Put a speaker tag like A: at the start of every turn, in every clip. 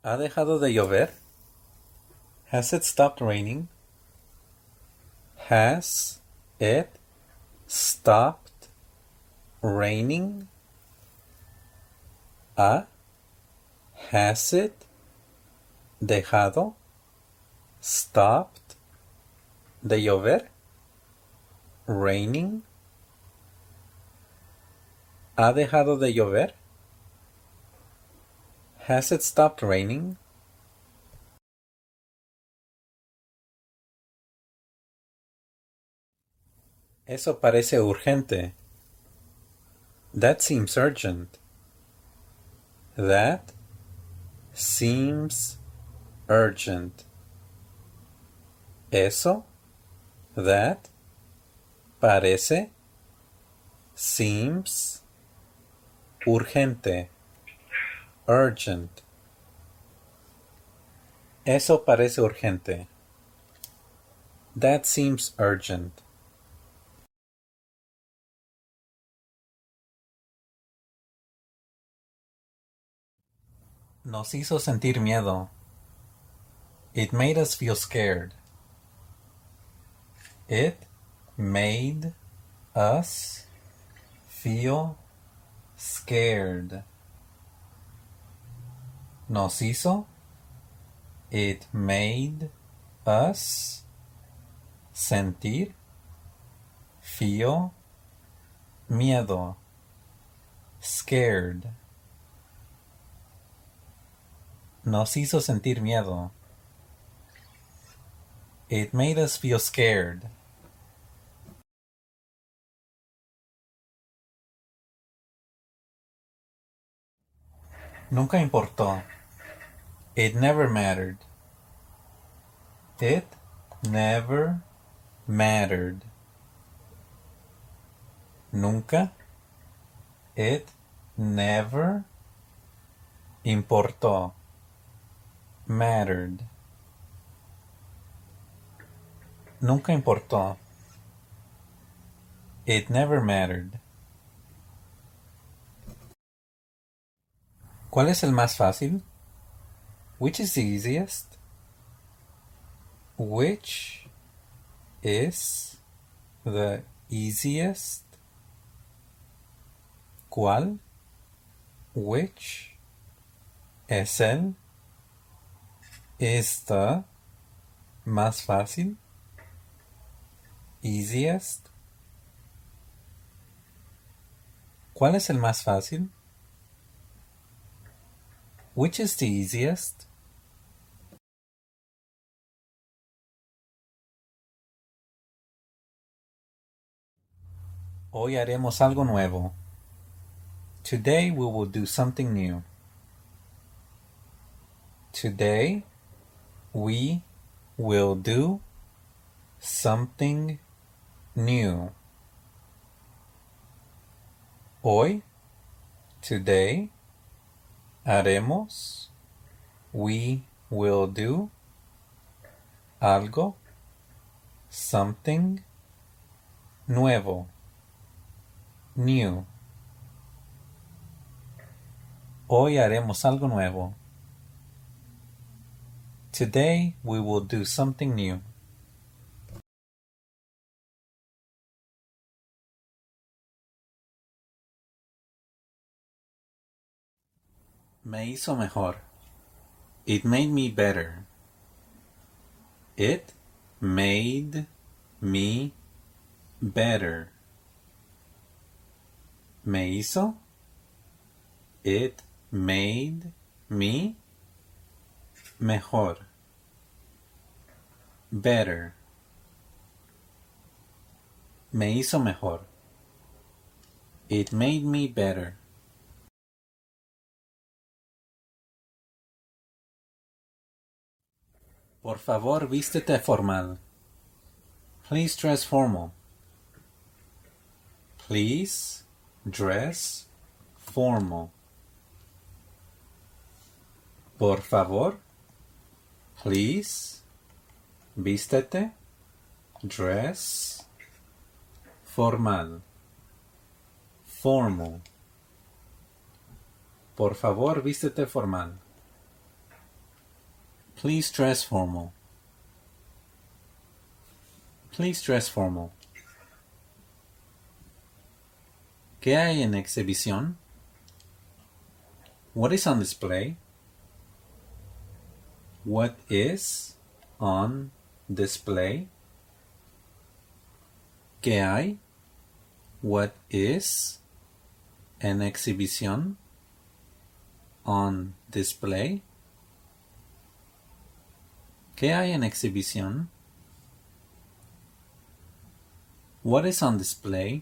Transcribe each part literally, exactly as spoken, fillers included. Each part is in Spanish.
A: ¿Ha dejado de llover? Has it stopped raining? Has it stopped raining? ¿Ha? Has it dejado? Stopped de llover? Raining? ¿Ha dejado de llover? Has it stopped raining? Eso parece urgente. That seems urgent. That seems urgent. Eso, that, parece, seems, urgente, urgent. Eso parece urgente. That seems urgent. Nos hizo sentir miedo. It made us feel scared. It made us feel scared. Nos hizo. It made us sentir, feel, miedo, scared. Nos hizo sentir miedo. It made us feel scared. Nunca importó. It never mattered. It never mattered. Nunca. It never importó. Mattered. Nunca importó. It never mattered. ¿Cuál es el más fácil? Which is the easiest? Which is the easiest? ¿Cuál? Which es el? Is the más fácil? Easiest. ¿Cuál es el más fácil? Which is the easiest? Hoy haremos algo nuevo. Today we will do something new. Today we will do something new. Hoy, today, haremos, we will do, algo, something, nuevo, new. Hoy haremos algo nuevo. Today we will do something new. Me hizo mejor. It made me better. It made me better. Me hizo. It made me mejor. Better. Me hizo mejor. It made me better. Por favor, vístete formal. Please dress formal. Please dress formal. Por favor, please, vístete, dress, formal, formal. Por favor, vístete formal. Please dress formal. Please dress formal. ¿Qué hay en exhibición? What is on display? What is on display? ¿Qué hay? What is en exhibición? On display. ¿Qué hay en exhibición? What is on display?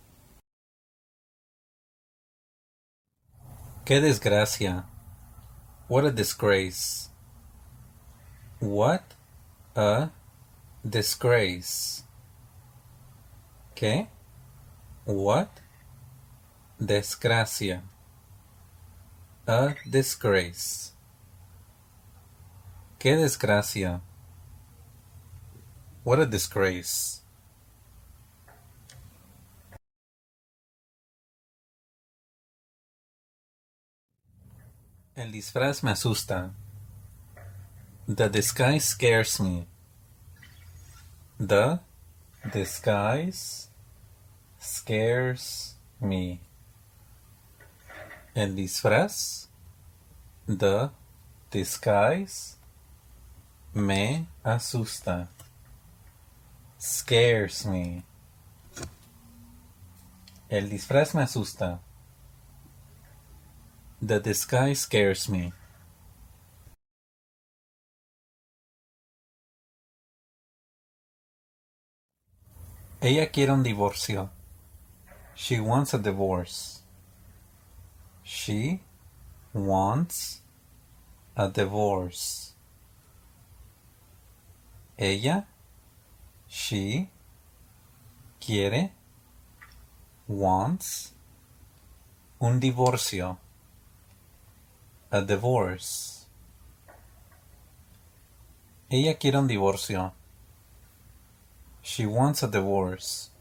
A: ¡Qué desgracia! What a disgrace. What a disgrace. ¿Qué? What? Desgracia. A disgrace. ¡Qué desgracia! What a disgrace. El disfraz me asusta. The disguise scares me. The disguise scares me. El disfraz. The disguise me asusta. Scares me. El disfraz me asusta. The disguise scares me. Ella quiere un divorcio. She wants a divorce. She wants a divorce. Ella, she, quiere, wants, un divorcio. A divorce. Ella quiere un divorcio. She wants a divorce.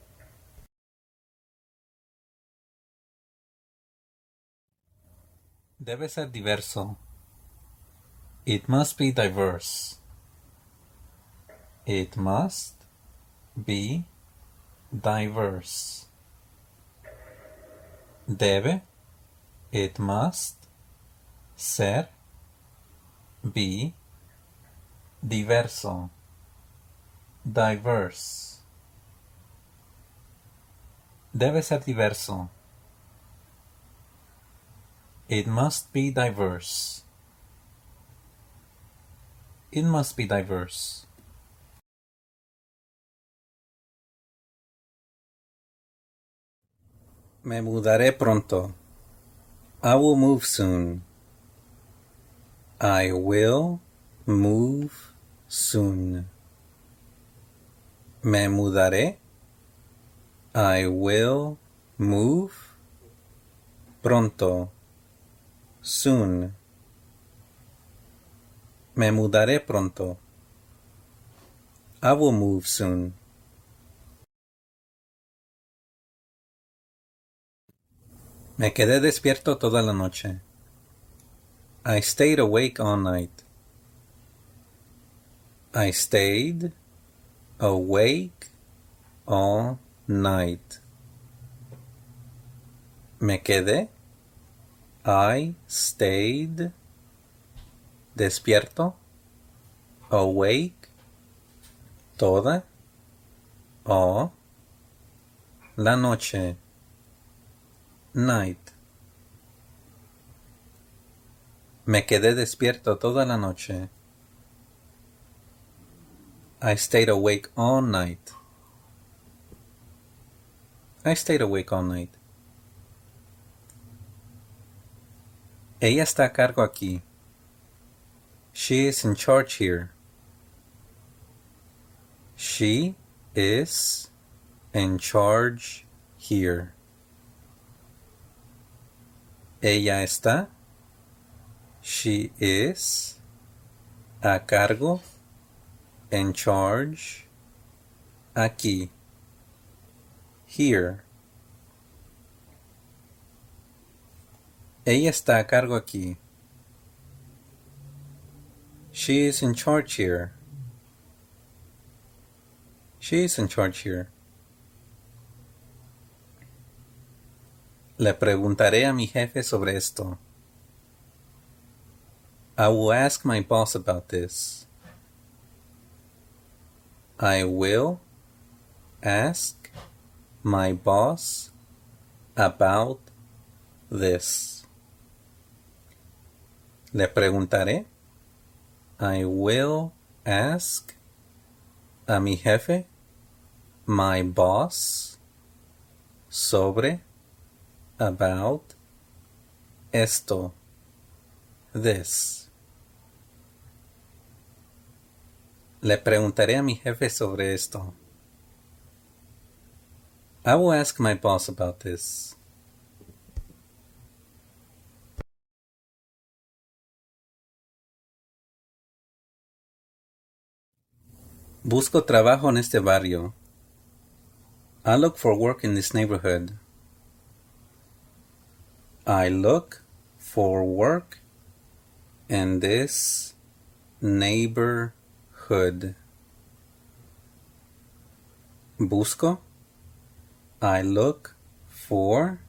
A: Debe ser diverso. It must be diverse. It must be diverse. Debe, it must, ser, be, diverso. Diverse. Debe ser diverso. It must be diverse. It must be diverse. Me mudaré pronto. I will move soon. I will move soon. Me mudaré. I will move pronto. Soon. Me mudaré pronto. I will move soon. Me quedé despierto toda la noche. I stayed awake all night. I stayed awake all night. Me quedé. I stayed despierto, awake, toda, o, la noche, night. Me quedé despierto toda la noche. I stayed awake all night. I stayed awake all night. Ella está a cargo aquí. She is in charge here. She is in charge here. Ella está. She is a cargo, in charge, aquí, here. Ella está a cargo aquí. She is in charge here. She is in charge here. Le preguntaré a mi jefe sobre esto. I will ask my boss about this. I will ask my boss about this. Le preguntaré. I will ask a mi jefe, my boss, sobre, about, esto, this. Le preguntaré a mi jefe sobre esto. I will ask my boss about this. Busco trabajo en este barrio. I look for work in this neighborhood. I look for work in this neighborhood. Busco. I look for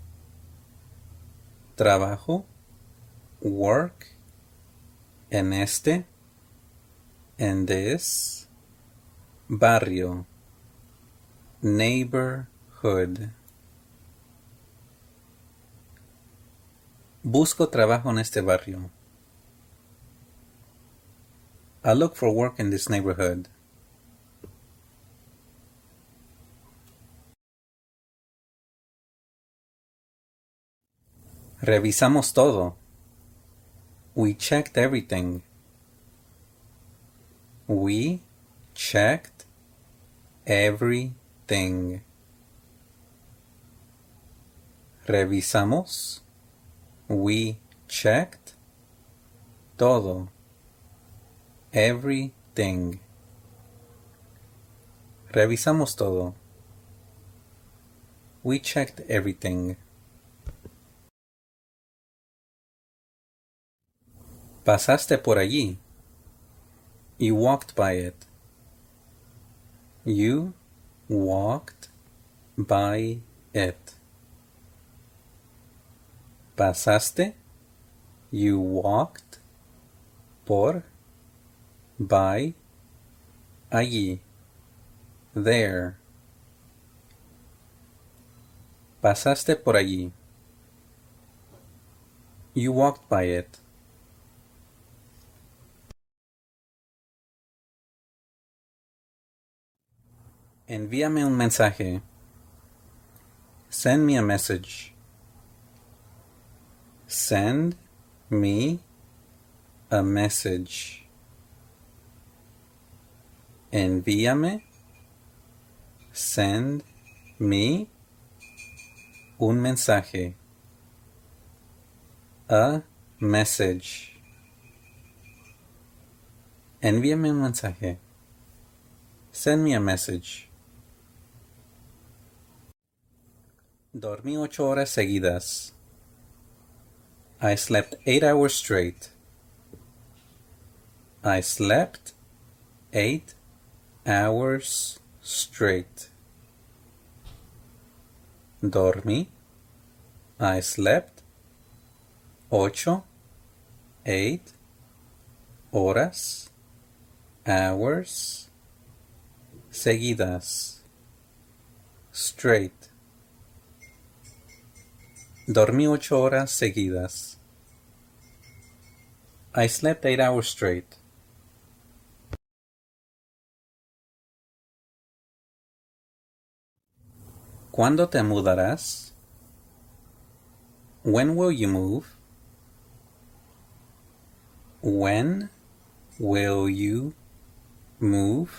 A: trabajo, work, en este, in this, barrio, neighborhood. Busco trabajo en este barrio. I look for work in this neighborhood. Revisamos todo. We checked everything. We checked everything. Revisamos. We checked todo. Everything. Revisamos todo. We checked everything. Pasaste por allí. You walked by it. You walked by it. Pasaste. You walked. Por. By. Allí. There. Pasaste por allí. You walked by it. Envíame un mensaje. Send me a message. Send me a message. Envíame. Send me un mensaje. A message. Envíame un mensaje. Send me a message. Dormí ocho horas seguidas. I slept eight hours straight. I slept eight hours straight. Dormí. I slept. Ocho. Eight. Horas. Hours. Seguidas. Straight. Dormí ocho horas seguidas. I slept eight hours straight. ¿Cuándo te mudarás? When will you move? When will you move?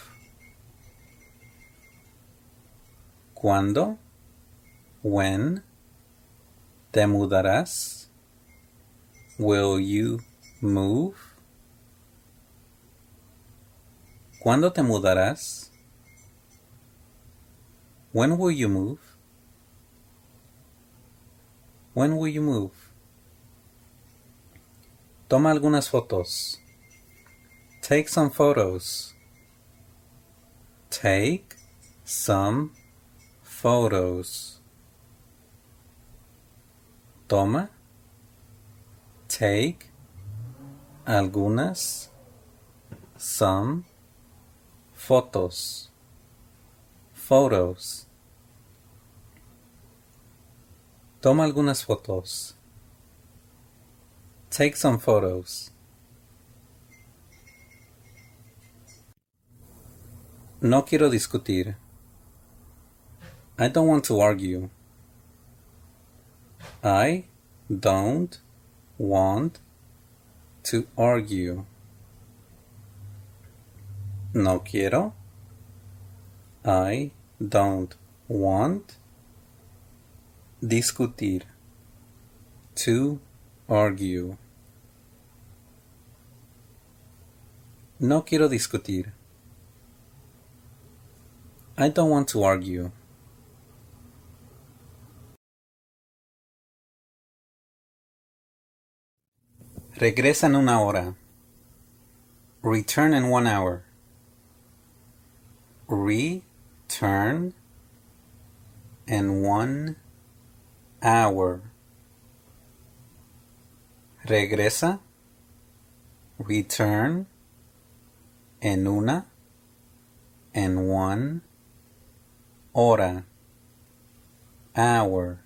A: ¿Cuándo? When? ¿Te mudarás? Will you move? ¿Cuándo te mudarás? When will you move? When will you move? Toma algunas fotos. Take some photos. Take some photos. Toma. Take algunas, some, fotos, photos. Toma algunas fotos. Take some photos. No quiero discutir. I don't want to argue. I don't want to argue. No quiero. I don't want. Discutir. To argue. No quiero discutir. I don't want to argue. Regresa en una hora. Return in one hour. Return in one hour. Regresa. Return. En una. En one. Hora. Hour.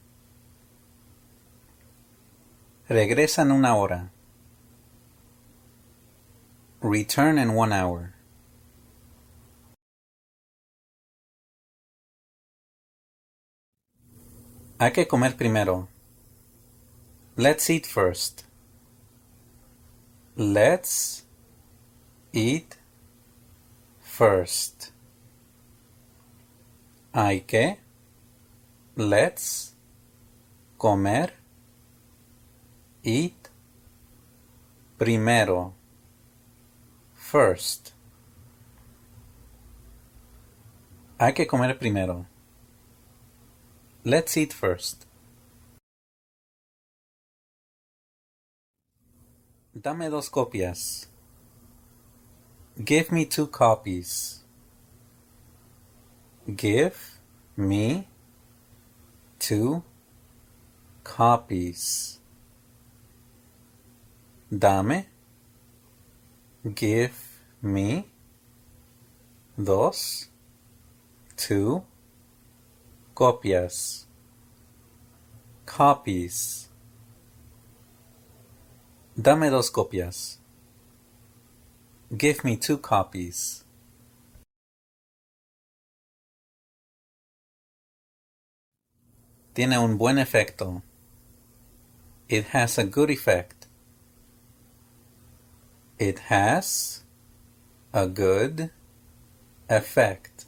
A: Regresa en una hora. Return in one hour. Hay que comer primero. Let's eat first. Let's eat first. Hay que. Let's. Comer. Eat. Primero. First. Hay que comer primero. Let's eat first. Dame dos copias. Give me two copies. Give me two copies. Dame. Give me. Dos. Two. Copias. Copies. Dame dos copias. Give me two copies. Tiene un buen efecto. It has a good effect. It has a good effect.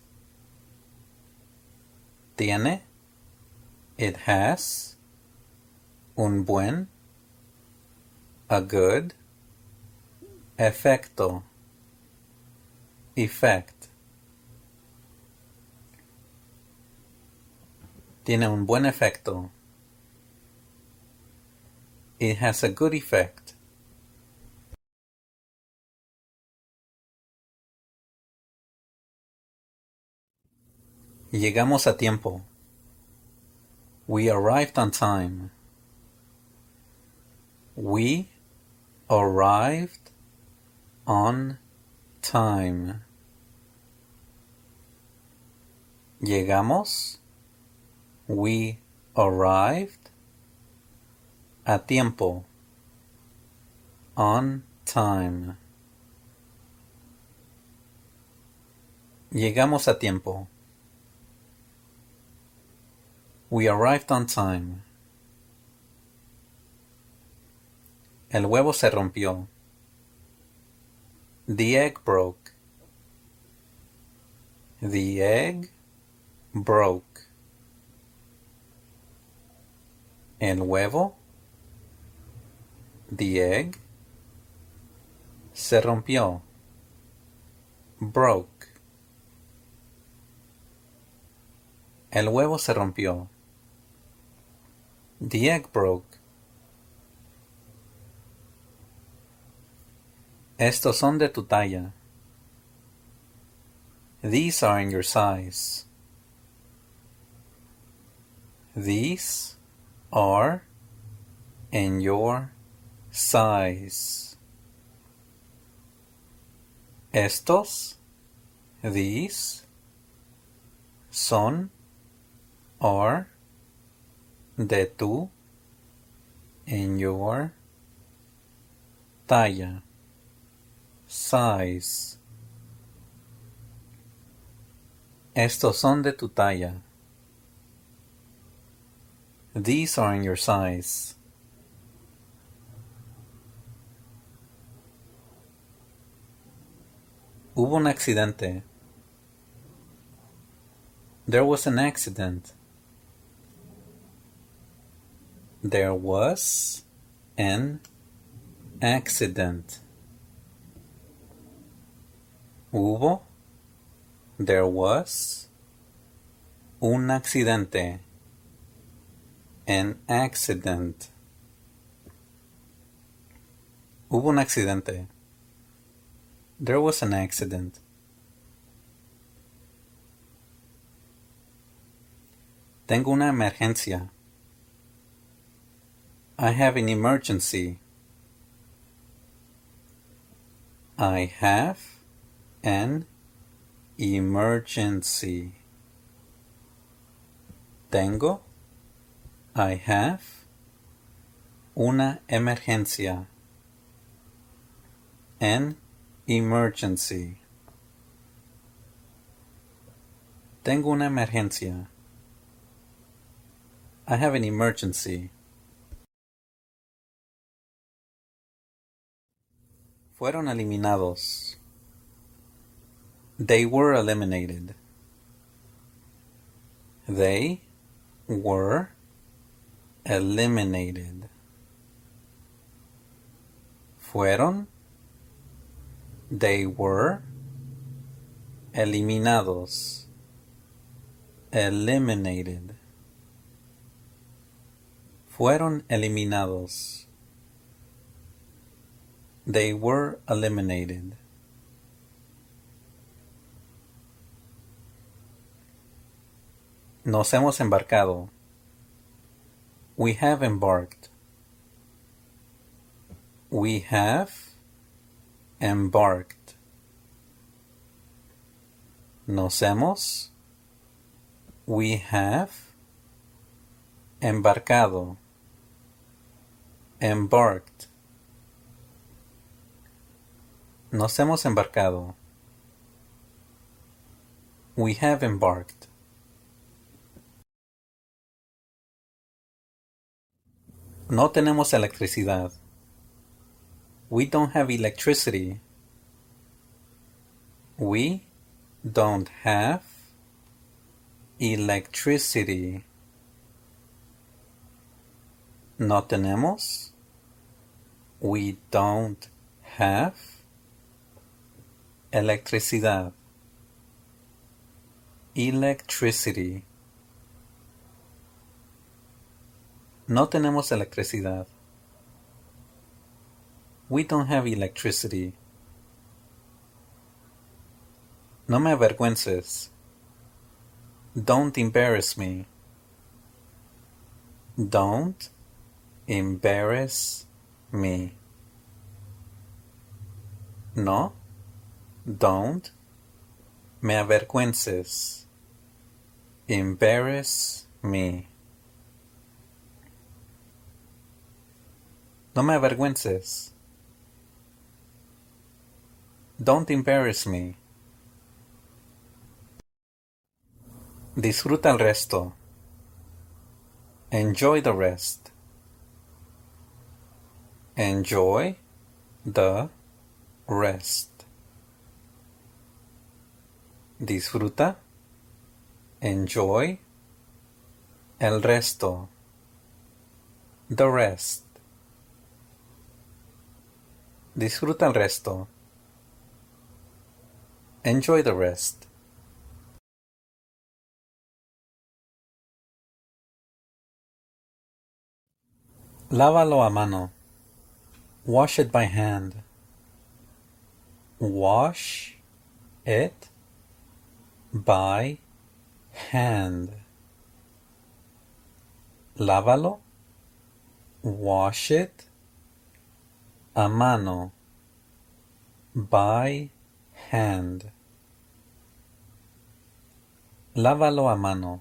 A: Tiene. It has. Un buen. A good. Efecto. Effect. Tiene un buen efecto. It has a good effect. Llegamos a tiempo. We arrived on time. We arrived on time. Llegamos. We arrived. A tiempo. On time. Llegamos a tiempo. We arrived on time. El huevo se rompió. The egg broke. The egg broke. El huevo. The egg. Se rompió. Broke. El huevo se rompió. The egg broke. Estos son de tu talla. These are in your size. These are in your size. Estos, these, son, are, de tu, in your, talla, size. Estos son de tu talla. These are in your size. Hubo un accidente. There was an accident. There was an accident. Hubo, there was, un accidente. An accident. Hubo un accidente. There was an accident. Tengo una emergencia. I have an emergency. I have an emergency. Tengo, I have, una emergencia. An emergency. Tengo una emergencia. I have an emergency. Fueron eliminados. They were eliminated. They were eliminated. Fueron, they were, eliminados. Eliminated. Fueron eliminados. They were eliminated. Nos hemos embarcado. We have embarked. We have embarked. Nos hemos. We have embarcado. Embarked. Nos hemos embarcado. We have embarked. No tenemos electricidad. We don't have electricity. We don't have electricity. No tenemos. We don't have electricidad. Electricity. No tenemos electricidad. We don't have electricity. No me avergüences. Don't embarrass me. Don't embarrass me. No, don't me avergüences. Embarrass me. No me avergüences. Don't embarrass me. Disfruta el resto. Enjoy the rest. Enjoy the rest. Disfruta. Enjoy el resto. The rest. Disfruta el resto. Enjoy the rest. Lávalo a mano. Wash it by hand. Wash it by hand. Lávalo. Wash it a mano. By hand. Lávalo a mano.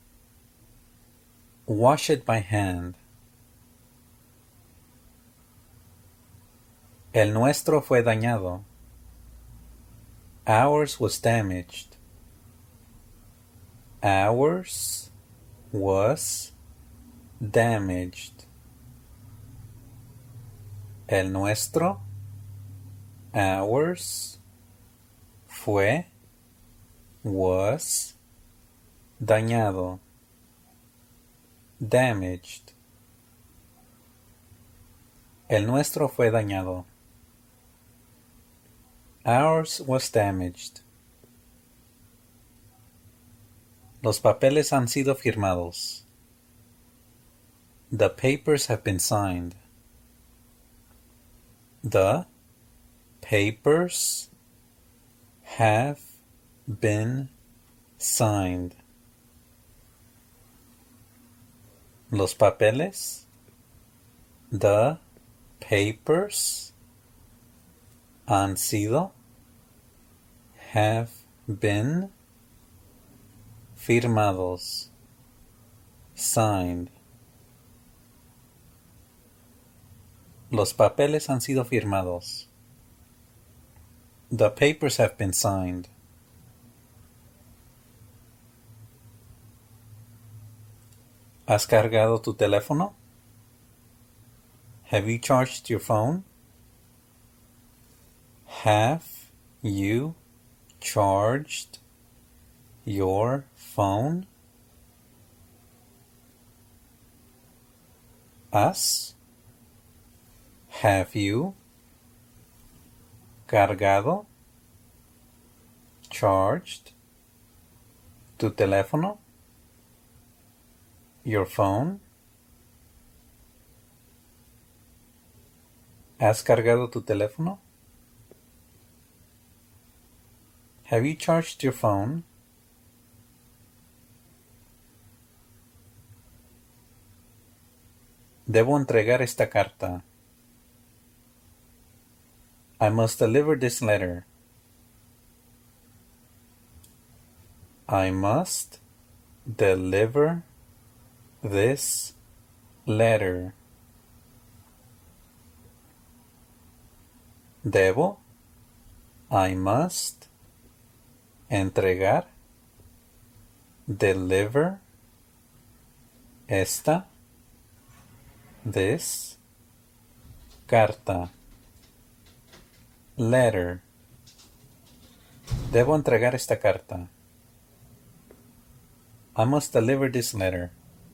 A: Wash it by hand. El nuestro fue dañado. Ours was damaged. Ours was damaged. El nuestro, ours, fue, was, dañado. Damaged. El nuestro fue dañado. Ours was damaged. Los papeles han sido firmados. The papers have been signed. The papers have been signed. Los papeles. The papers han sido, have been, firmados, signed. Los papeles han sido firmados. The papers have been signed. ¿Has cargado tu teléfono? Have you charged your phone? Have you charged your phone? ¿Has? Have you cargado? Charged? Tu teléfono? Your phone? ¿Has cargado tu teléfono? Have you charged your phone? Debo entregar esta carta. I must deliver this letter. I must deliver this letter. Debo. I must. Entregar. Deliver. Esta. This. Carta. Letter. Debo entregar esta carta. I must deliver this letter.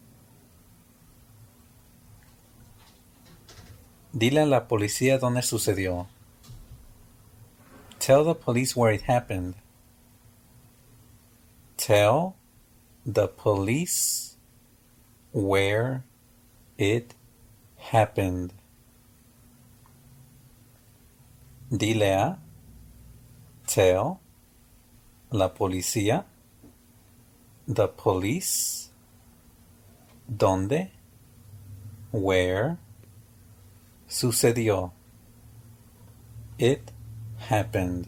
A: Dile a la policía dónde sucedió. Tell the police where it happened. Tell the police where it happened. Dile a. Tell. La policía. The police. ¿Dónde? Where. Sucedió. It happened.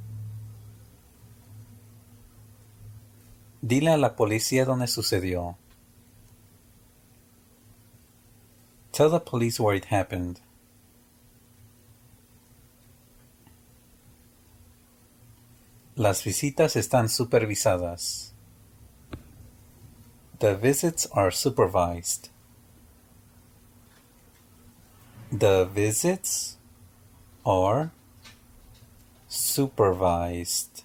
A: Dile a la policía dónde sucedió. Tell the police where it happened. Las visitas están supervisadas. The visits are supervised. The visits are supervised.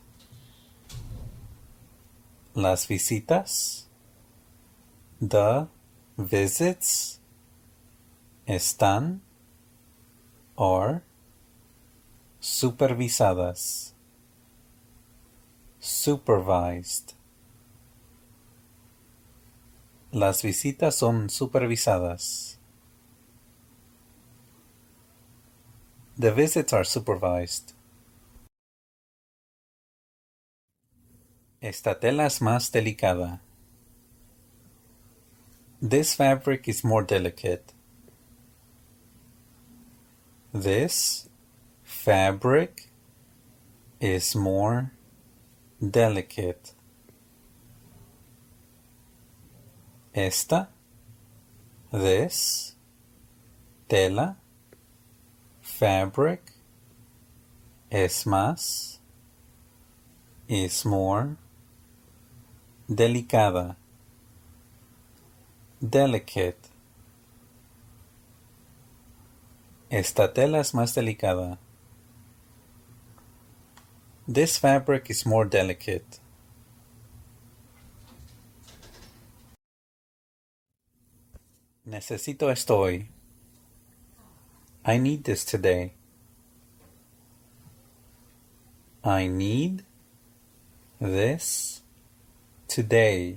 A: Las visitas. The visits están are supervisadas. Supervised. Las visitas son supervisadas. The visits are supervised. Esta tela es más delicada. This fabric is more delicate. This fabric is more delicate. Esta, this, tela, fabric, es más, is more, delicada, delicate. Esta tela es más delicada. This fabric is more delicate. Necesito esto hoy. I need this today. I need this today.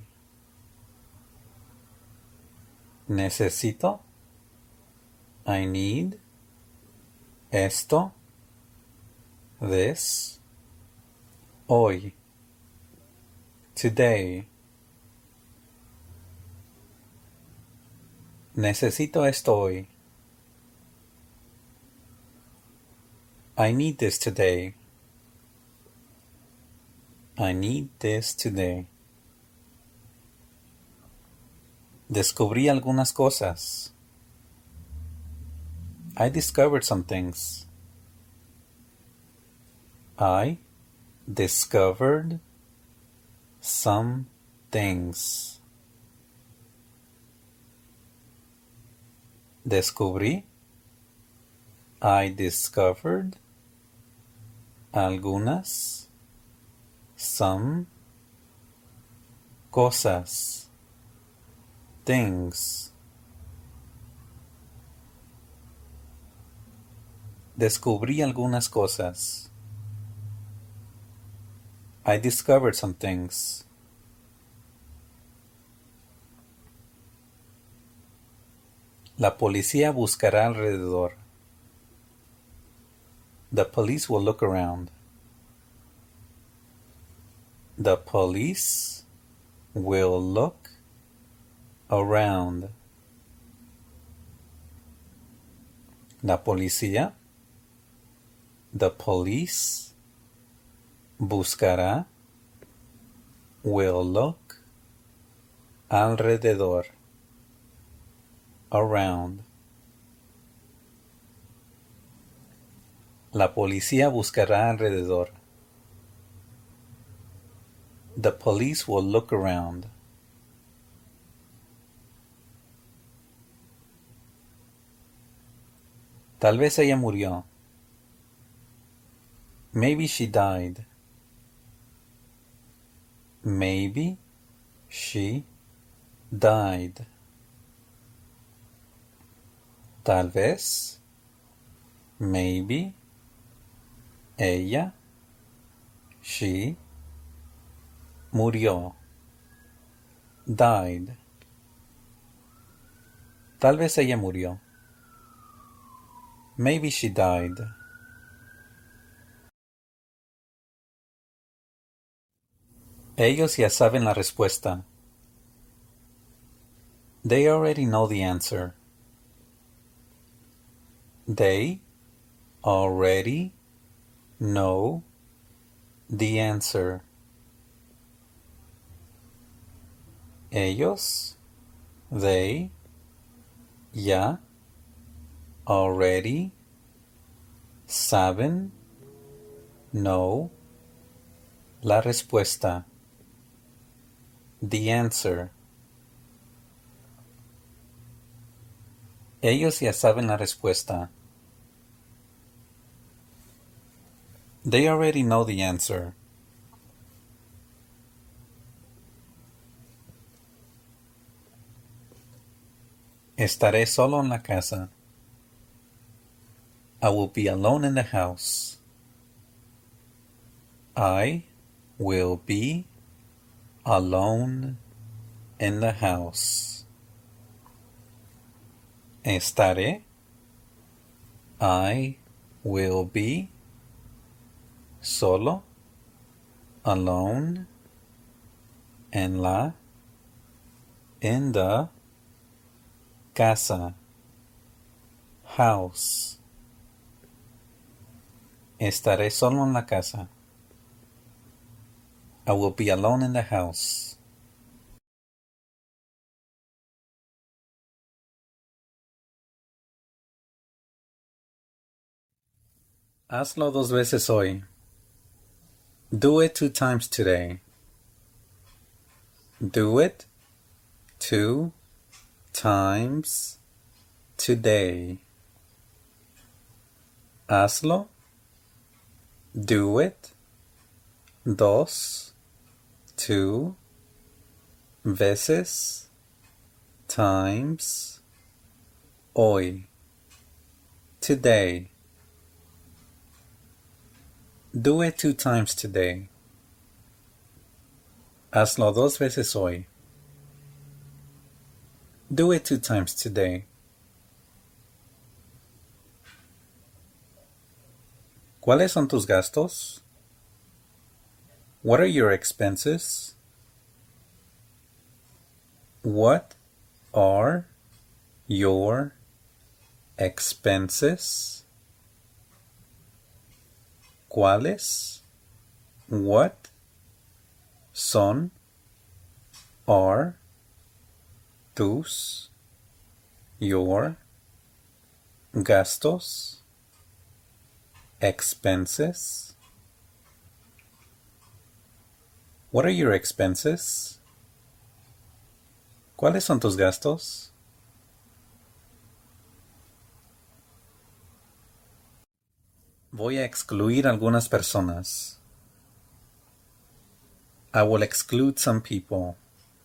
A: Necesito. I need esto. This. Hoy. Today. Necesito esto hoy. I need this today. I need this today. Descubrí algunas cosas. I discovered some things. I discovered some things. Descubrí. I discovered algunas, some, cosas, things. Descubrí algunas cosas. I discovered some things. La policía buscará alrededor. The police will look around. The police will look around. La policía. The police buscará. Will look alrededor. Around. La policía buscará alrededor. The police will look around. Tal vez ella murió. Maybe she died. Maybe she died. Tal vez. Maybe. Ella. She. Murió. Died. Tal vez ella murió. Maybe she died. Ellos ya saben la respuesta. They already know the answer. They already know the answer. Ellos, they, ya, already, saben, know, la respuesta. The answer. Ellos ya saben la respuesta. They already know the answer. Estaré solo en la casa. I will be alone in the house. I will be alone in the house. Estaré. I will be solo, alone, En la. In the. Casa. House. Estaré solo en la casa. I will be alone in the house. Hazlo dos veces hoy. Do it two times today. Do it two times today. Hazlo. Do it. Dos. Two. Veces. Times. Hoy. Today. Do it two times today. Hazlo dos veces hoy. Do it two times today. ¿Cuáles son tus gastos? What are your expenses? What are your expenses? ¿Cuáles? What son? Are tus? Your gastos? Expenses? What are your expenses? ¿Cuáles son tus gastos? Voy a excluir algunas personas. I will exclude some people.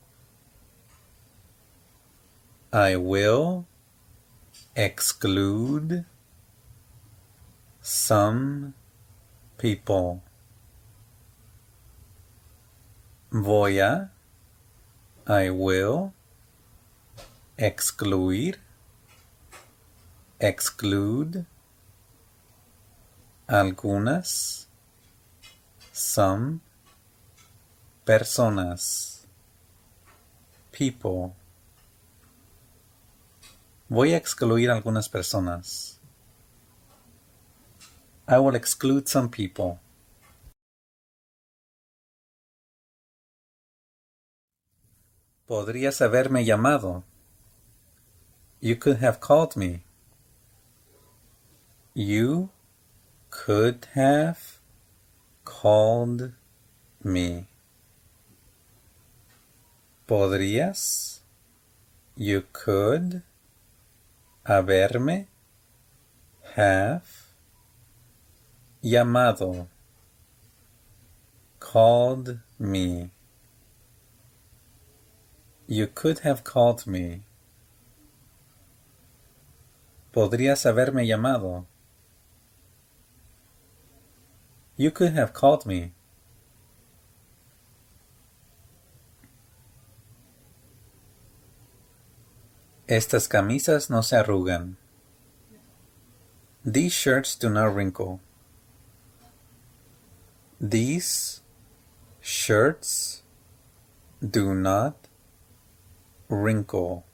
A: I will exclude some people. Voy a, I will, excluir, exclude, algunas, some, personas, people. Voy a excluir algunas personas. I will exclude some people. Podrías haberme llamado. You could have called me. You could have called me. Podrías. You could haberme have llamado. Called me. You could have called me. Podrías haberme llamado. You could have called me. Estas camisas no se arrugan. These shirts do not wrinkle. These shirts do not wrinkle.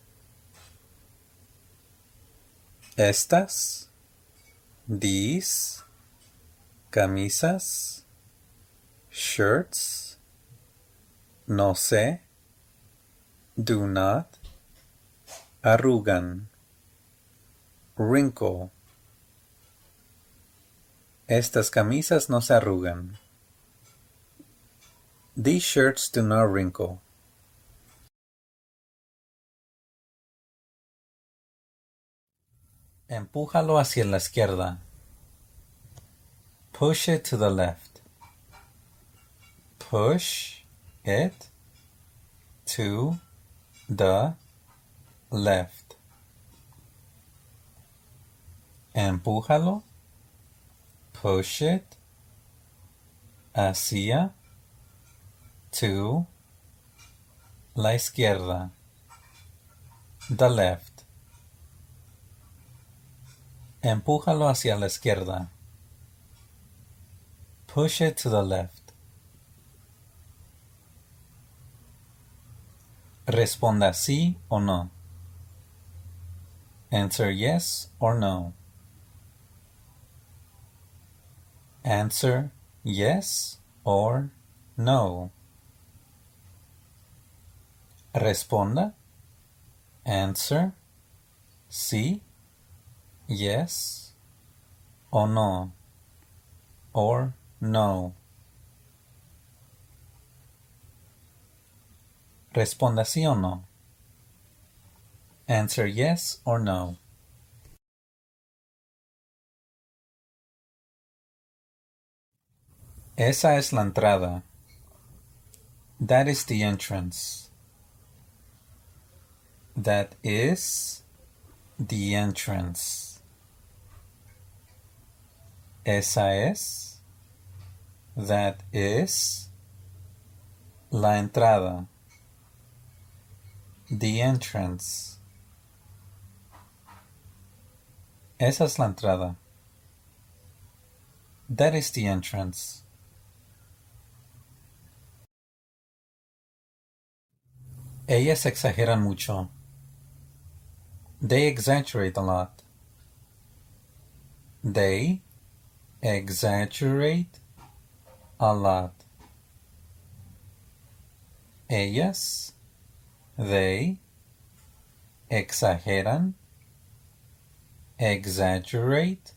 A: Estas, these, camisas, shirts, no se, do not, arrugan, wrinkle. Estas camisas no se arrugan. These shirts do not wrinkle. Empújalo hacia la izquierda. Push it to the left. Push it to the left. Empújalo. Push it hacia to la izquierda. The left. Empújalo hacia la izquierda. Push it to the left. Responda sí o no. Answer yes or no. Answer yes or no. Responda. Answer sí, yes o no, or no. Responda sí o no. Answer yes or no. Esa es la entrada. That is the entrance. That is the entrance. Esa es. That is. La entrada. The entrance. Esa es la entrada. That is the entrance. Ellas exageran mucho. They exaggerate a lot. They exaggerate a lot. Ellas, they, exageran, exaggerate,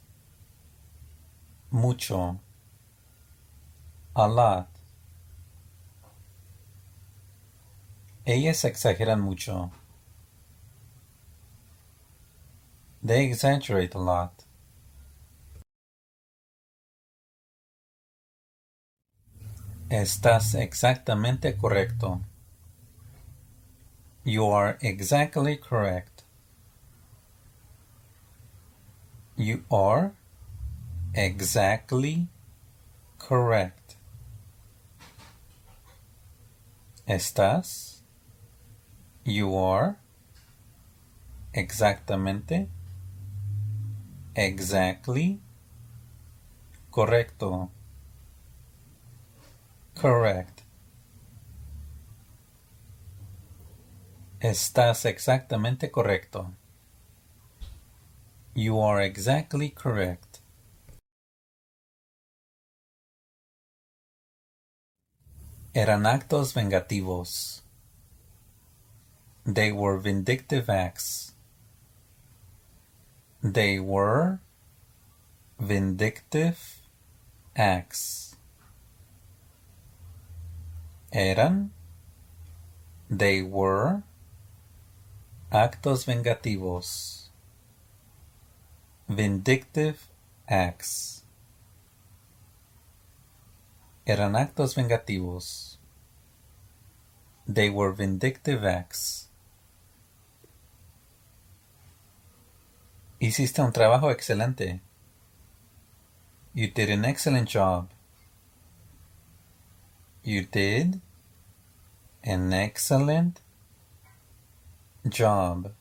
A: mucho, a lot. Ellas exageran mucho. They exaggerate a lot. Estás exactamente correcto. You are exactly correct. You are exactly correct. Estás. You are. Exactamente. Exactly. Correcto. Correct. Estás exactamente correcto. You are exactly correct. Eran actos vengativos. They were vindictive acts. They were vindictive acts. Eran. They were. Actos vengativos. Vindictive acts. Eran actos vengativos. They were vindictive acts. Hiciste un trabajo excelente. You did an excellent job. You did an excellent job.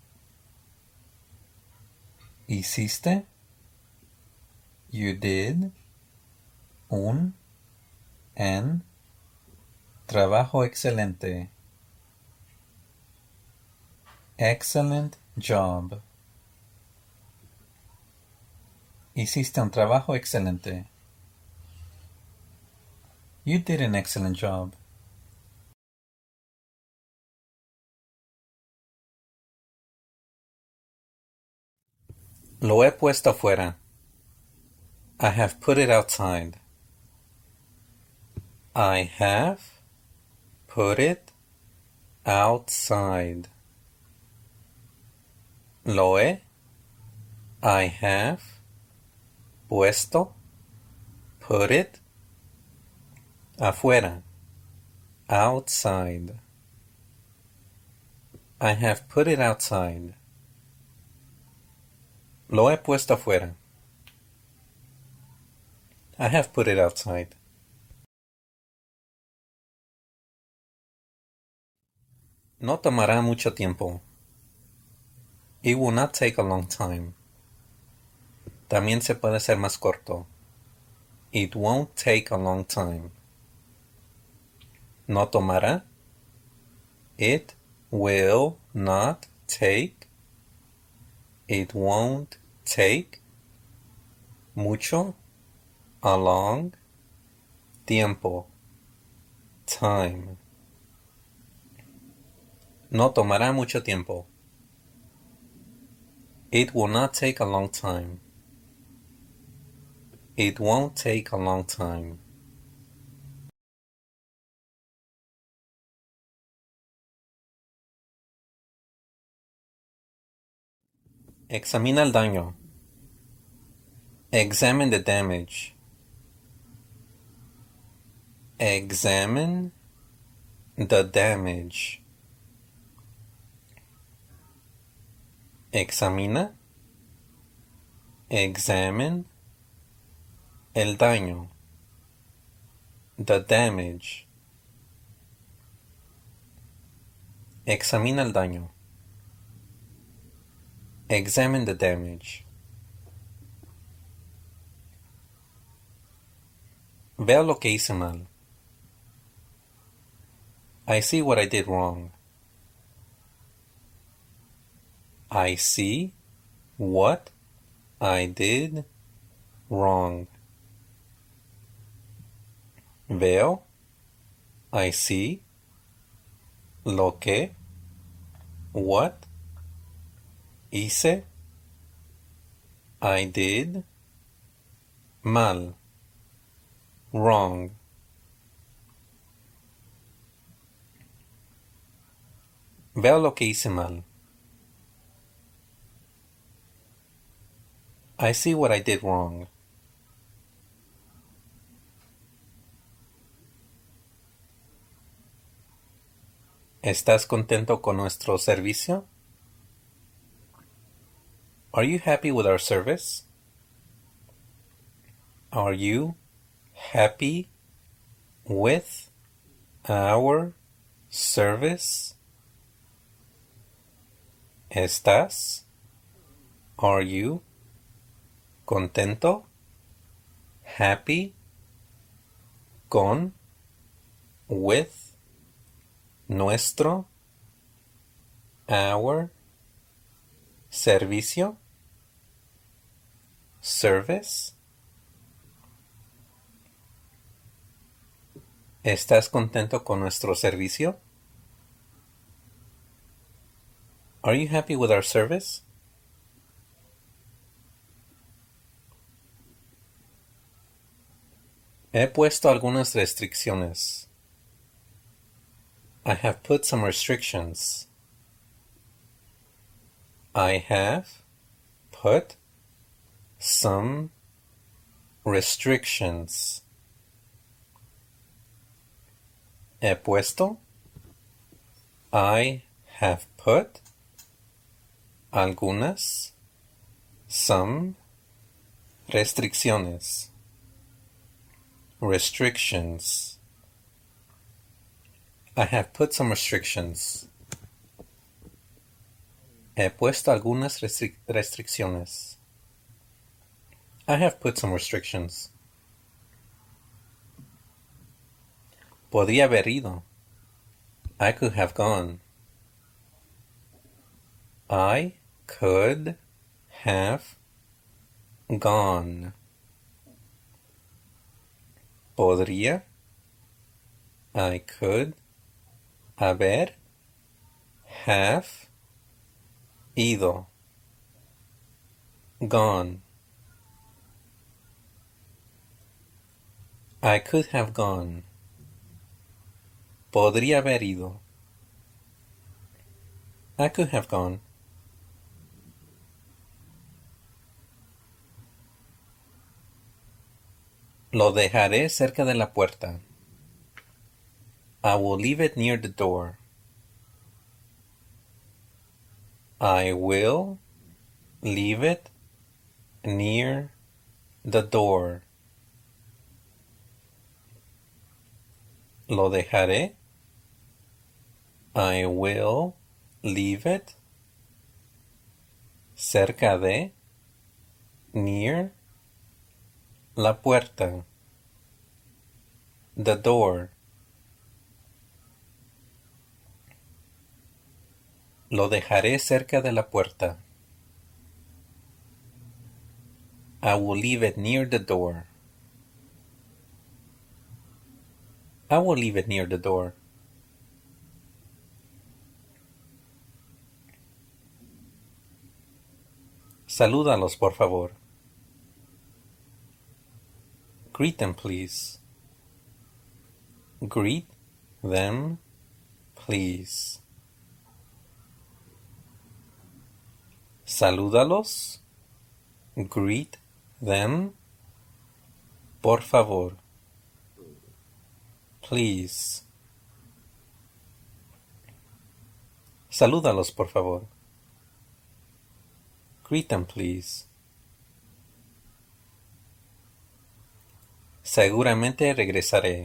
A: Hiciste. You did un an trabajo excelente. Excellent job. Hiciste un trabajo excelente. You did an excellent job. Lo he puesto afuera. I have put it outside. I have put it outside. Lo he. I have puesto. Put it afuera. Outside. I have put it outside. Lo he puesto afuera. I have put it outside. No tomará mucho tiempo. It will not take a long time. También se puede ser más corto. It won't take a long time. No tomará. It will not take, it won't take, mucho, a long, tiempo, time. No tomará mucho tiempo. It will not take a long time. It won't take a long time. Examina el daño. Examine the damage. Examine the damage. Examina. Examine el daño. The damage. Examina el daño. Examine the damage. Veo lo que hice mal. I see what I did wrong. I see what I did wrong. Veo, I see, lo que, what, hice, I did, mal, wrong. Veo lo que hice mal. I see what I did wrong. ¿Estás contento con nuestro servicio? Are you happy with our service? Are you happy with our service? ¿Estás? Are you contento? Happy? Con? With? Nuestro? Our? Servicio? Service? ¿Estás contento con nuestro servicio? Are you happy with our service? He puesto algunas restricciones. I have put some restrictions. I have put some restrictions. He puesto. I have put algunas, some, restricciones, restrictions. I have put some restrictions. He puesto algunas restric- restricciones. I have put some restrictions. Podría haber ido. I could have gone. I could have gone. Podría. I could haber. Have. Ido. Gone. I could have gone. Podría haber ido. I could have gone. Lo dejaré cerca de la puerta. I will leave it near the door. I will leave it near the door. Lo dejaré. I will leave it cerca de, near, la puerta, the door. Lo dejaré cerca de la puerta. I will leave it near the door. I will leave it near the door. Salúdalos, por favor. Greet them, please. Greet them, please. Salúdalos. Greet them. Por favor. Please. Salúdalos, por favor. Greet them, please. Seguramente regresaré.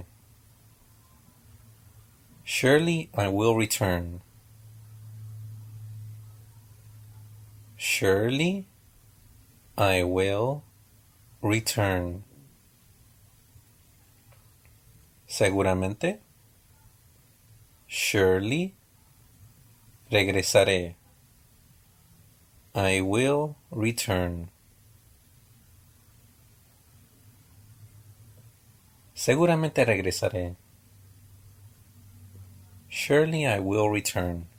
A: Surely I will return. Surely I will return. Seguramente. Surely regresaré. I will return. Seguramente regresaré. Surely I will return.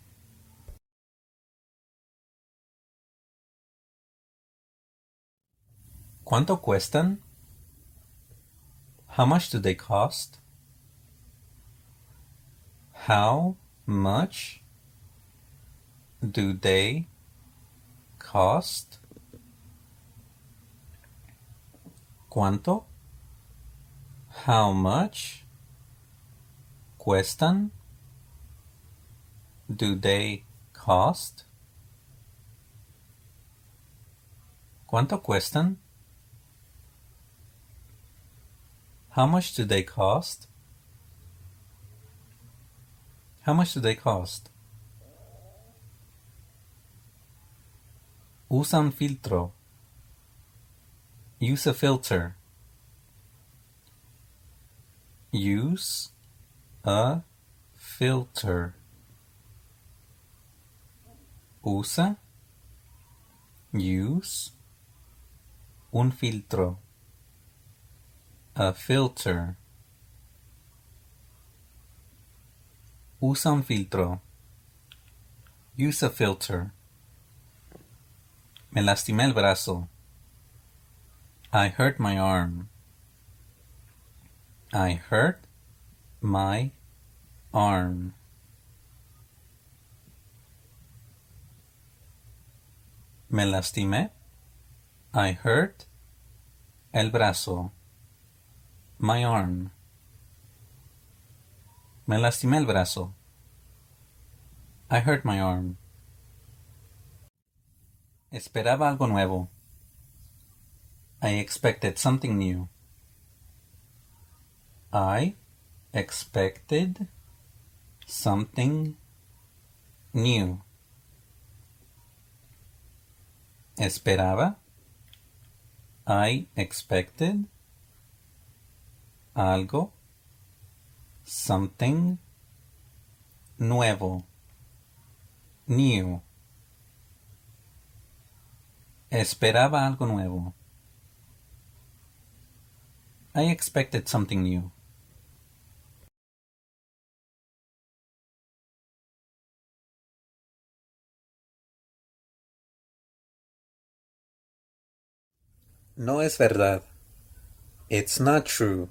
A: ¿Cuánto cuestan? How much do they cost? How much do they cost? ¿Cuánto? How much cuestan? Do they cost? ¿Cuánto cuestan? How much do they cost? How much do they cost? Usa un filtro. Use a filter. Use a filter. Usa. Use. Un filtro. A filter. Usa un filtro. Use a filter. Me lastimé el brazo. I hurt my arm. I hurt my arm. Me lastimé. I hurt el brazo. My arm. Me lastimé el brazo. I hurt my arm. Esperaba algo nuevo. I expected something new. I expected something new. Esperaba. I expected algo. Something nuevo. New. Esperaba algo nuevo. I expected something new. No es verdad. It's not true.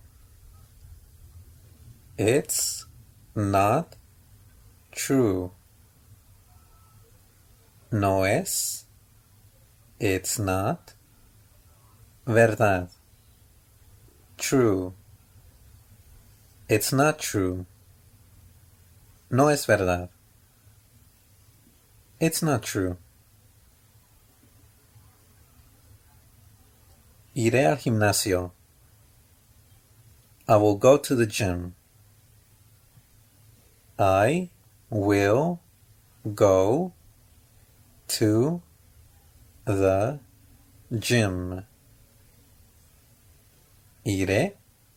A: It's not true. No es. It's not. Verdad. True. It's not true. No es verdad. It's not true. Iré al gimnasio. I will go to the gym. I will go to the gym. Iré.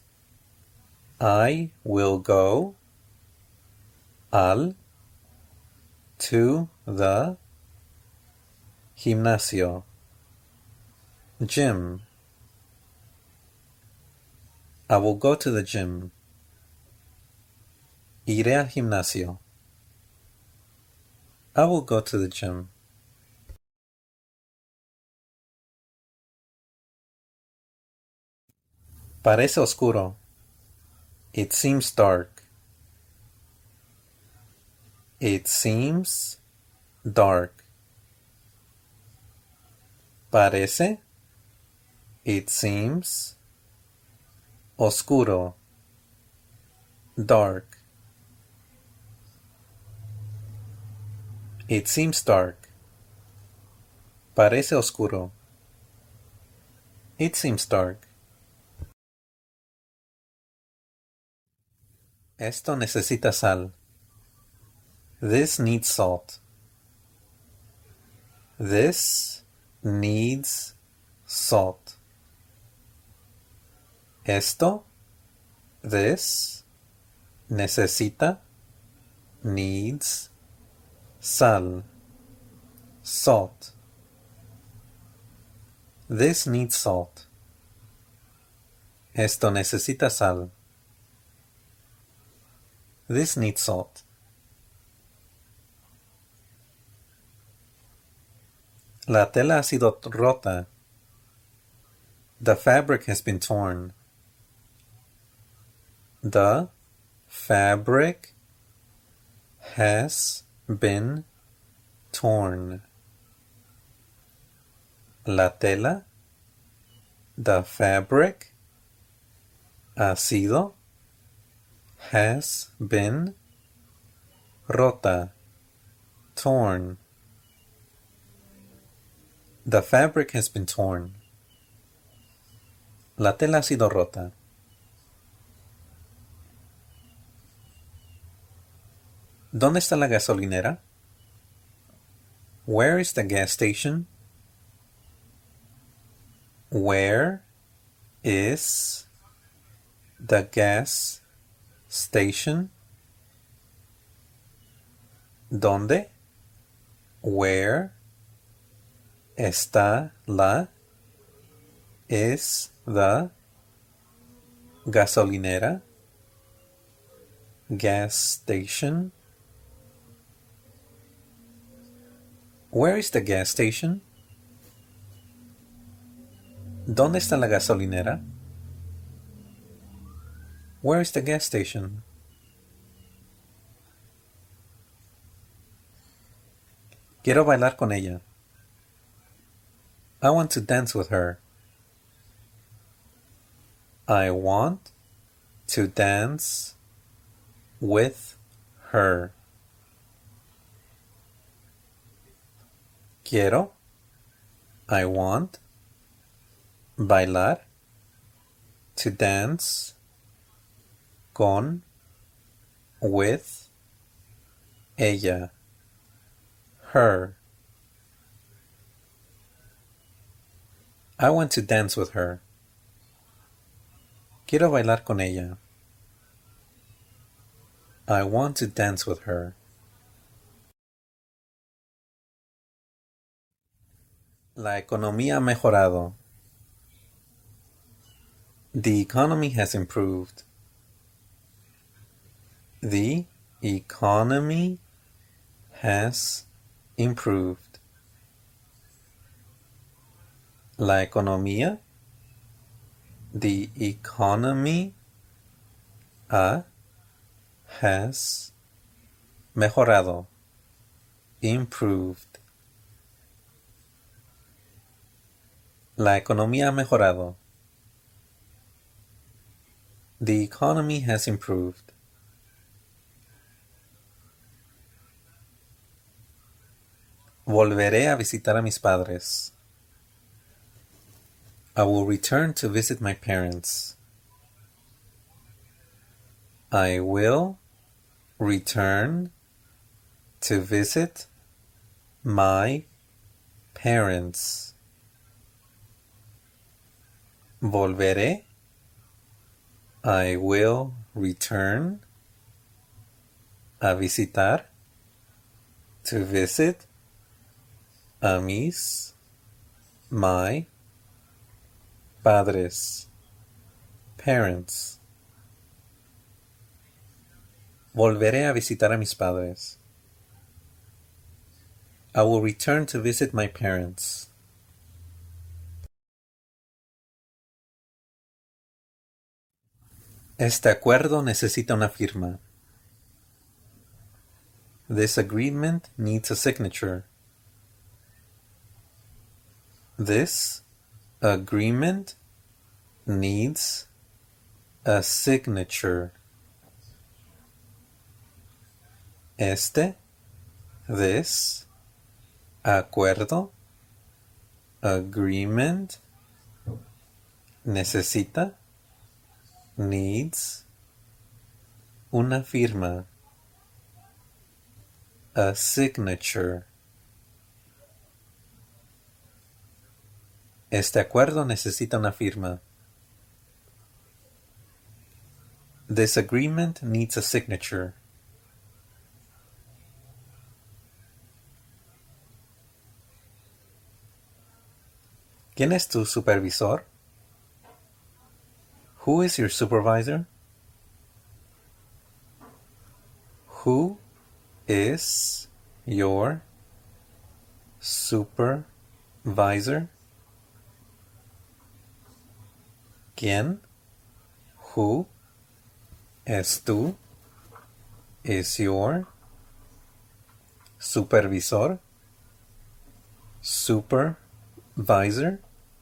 A: I will go al to the gimnasio, gym. I will go to the gym. Iré al gimnasio. I will go to the gym. Parece oscuro. It seems dark. It seems dark. Parece. It seems oscuro. Dark. It seems dark. Parece oscuro. It seems dark. Esto necesita sal. This needs salt. This needs salt. Esto, this, necesita, needs, sal, salt. This needs salt. Esto necesita sal. This needs salt. La tela ha sido rota. The fabric has been torn. The fabric has been torn. La tela, the fabric, ha sido, has been, rota, torn. The fabric has been torn. La tela ha sido rota. ¿Dónde está la gasolinera? Where is the gas station? Where is the gas station? ¿Dónde? Where está la es the gasolinera? Gas station? Where is the gas station? ¿Dónde está la gasolinera? Where is the gas station? Quiero bailar con ella. I want to dance with her. I want to dance with her. Quiero, I want, bailar, to dance, con, with, ella, her. I want to dance with her. Quiero bailar con ella. I want to dance with her. La economía ha mejorado. The economy has improved. The economy has improved. La economía, the economy, ha, has, mejorado, improved. La economía ha mejorado. The economy has improved. Volveré a visitar a mis padres. I will return to visit my parents. I will return to visit my parents. Volveré. I will return a visitar, To visit a mis, my, padres, parents. Volveré a visitar a mis padres. I will return to visit my parents. Este acuerdo necesita una firma. This agreement needs a signature. This agreement needs a signature. Este, this, acuerdo, agreement, necesita, needs, una firma, a signature. Este acuerdo necesita una firma. This agreement needs a signature. ¿Quién es tu supervisor? Who is your supervisor? Who is your supervisor? ¿Quién? Who es tú? Is your supervisor? Supervisor?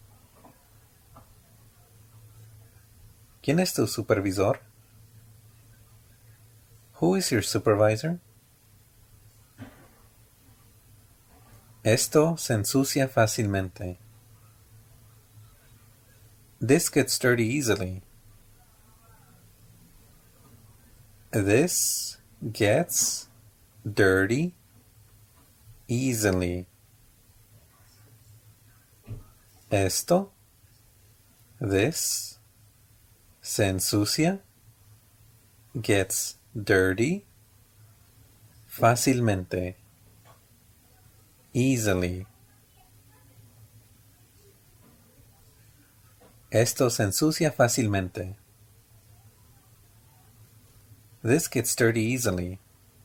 A: ¿Quién es tu supervisor? Who is your supervisor? Esto se ensucia fácilmente. This gets dirty easily. This gets dirty easily. Esto, this, se ensucia, gets dirty, fácilmente, easily. Esto se ensucia fácilmente. This gets dirty easily.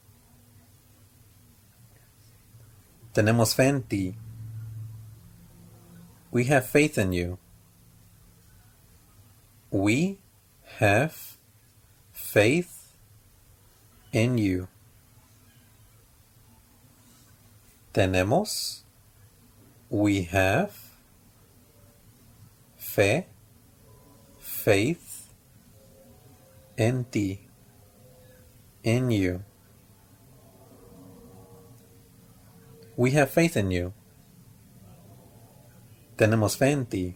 A: Tenemos fe en ti. We have faith in you. We have faith in you. Tenemos, we have, fe, faith, en ti, in you. We have faith in you. Tenemos fe en ti.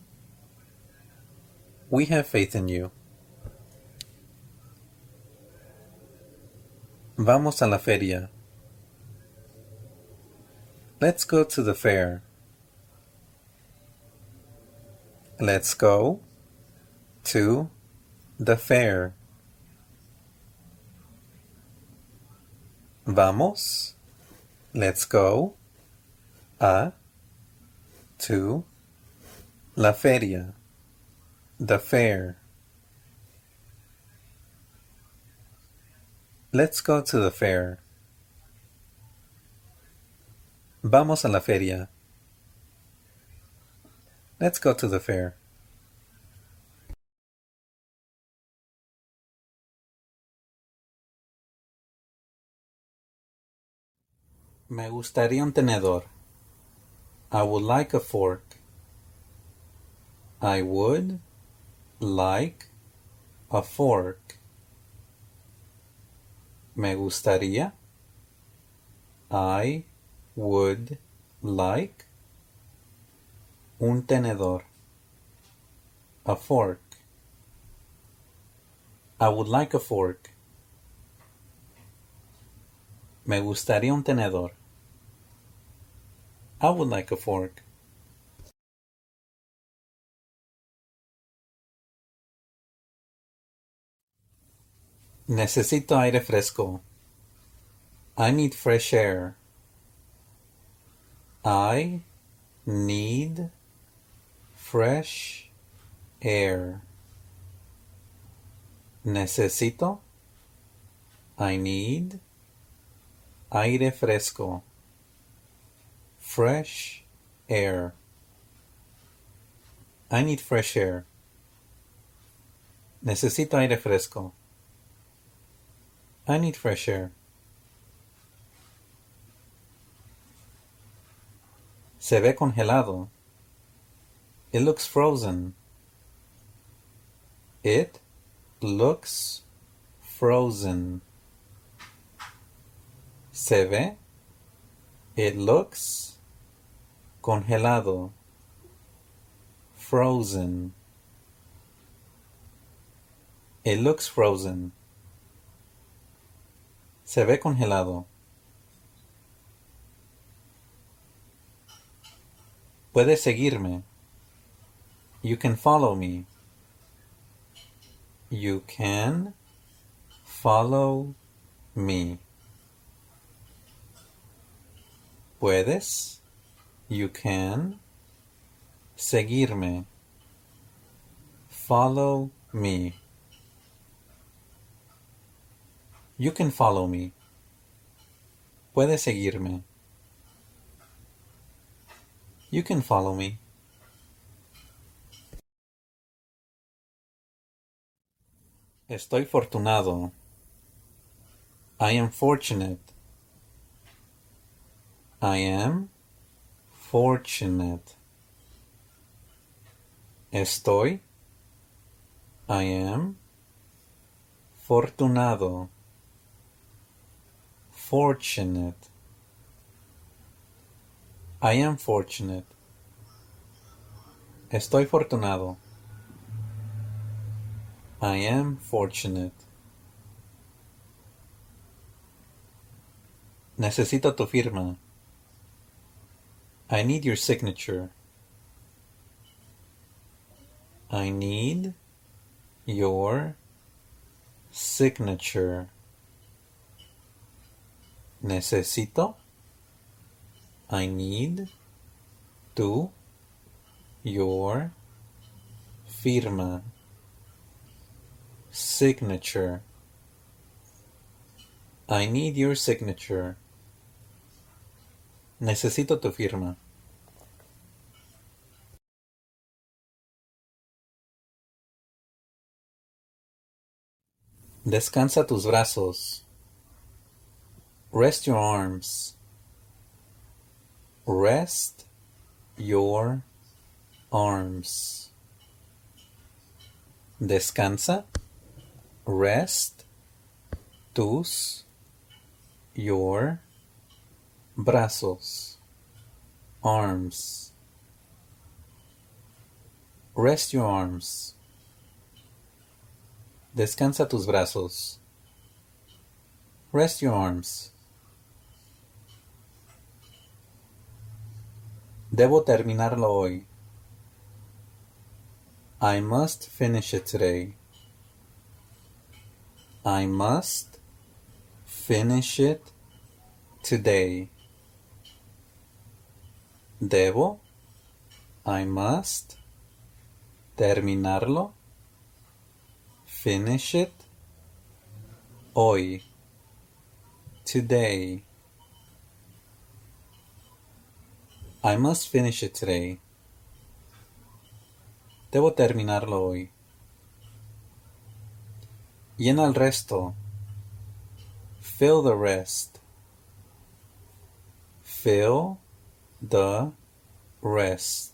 A: We have faith in you. Vamos a la feria. Let's go to the fair. Let's go to the fair. Vamos. Let's go a to la feria. The fair. Let's go to the fair. Vamos a la feria. Let's go to the fair. Me gustaría un tenedor. I would like a fork. I would like a fork. Me gustaría. I would like un tenedor. A fork. I would like a fork. Me gustaría un tenedor. I would like a fork. Necesito aire fresco. I need fresh air. I need fresh air. Necesito. I need aire fresco. Fresh air. I need fresh air. Necesito aire fresco. I need fresh air. Se ve congelado. It looks frozen. It looks frozen. Se ve. It looks congelado. Frozen. It looks frozen. Se ve congelado. Puedes seguirme. You can follow me. You can follow me. Puedes. You can. Seguirme. Follow me. You can follow me. Puedes seguirme. You can follow me. Estoy fortunado. I am fortunate. I am fortunate. Estoy. I am fortunado. Fortunate. I am fortunate. Estoy fortunado. I am fortunate. Necesito tu firma. I need your signature. I need your signature. Necesito. I need tu your firma. Signature. I need your signature. Necesito tu firma. Descansa tus brazos. Rest your arms. Rest your arms. Descansa. Rest tus your brazos. Arms. Rest your arms. Descansa tus brazos. Rest your arms. Debo terminarlo hoy. I must finish it today. I must finish it today. Debo. I must. Terminarlo. Finish it. Hoy. Today. I must finish it today. Debo terminarlo hoy. Llena el resto. Fill the rest. Fill the rest.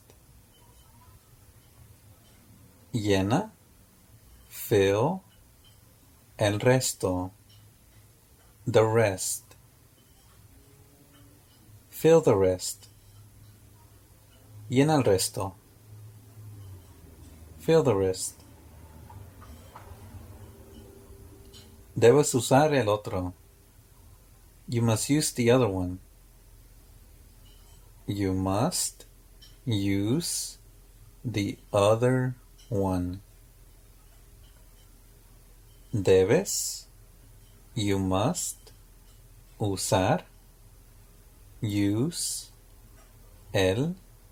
A: Llena. Fill el resto. The rest. Fill the rest. Llena el resto. Fill the rest. Debes usar el otro. You must use the other one. You must use the other one. Debes. You must. Usar. Use. El,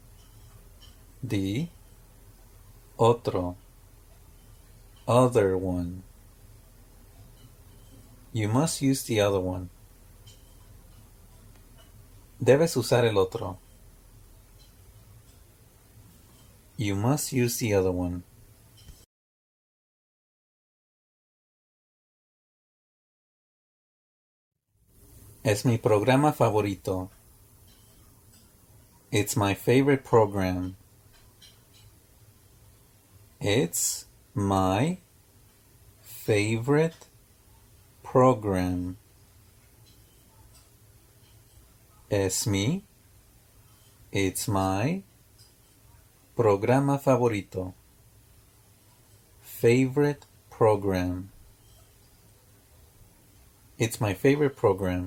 A: the, otro, other one. You must use the other one. Debes usar el otro. You must use the other one. Es mi programa favorito. It's my favorite program. It's my favorite program. Es mi. It's my. Programa favorito. Favorite program. It's my favorite program.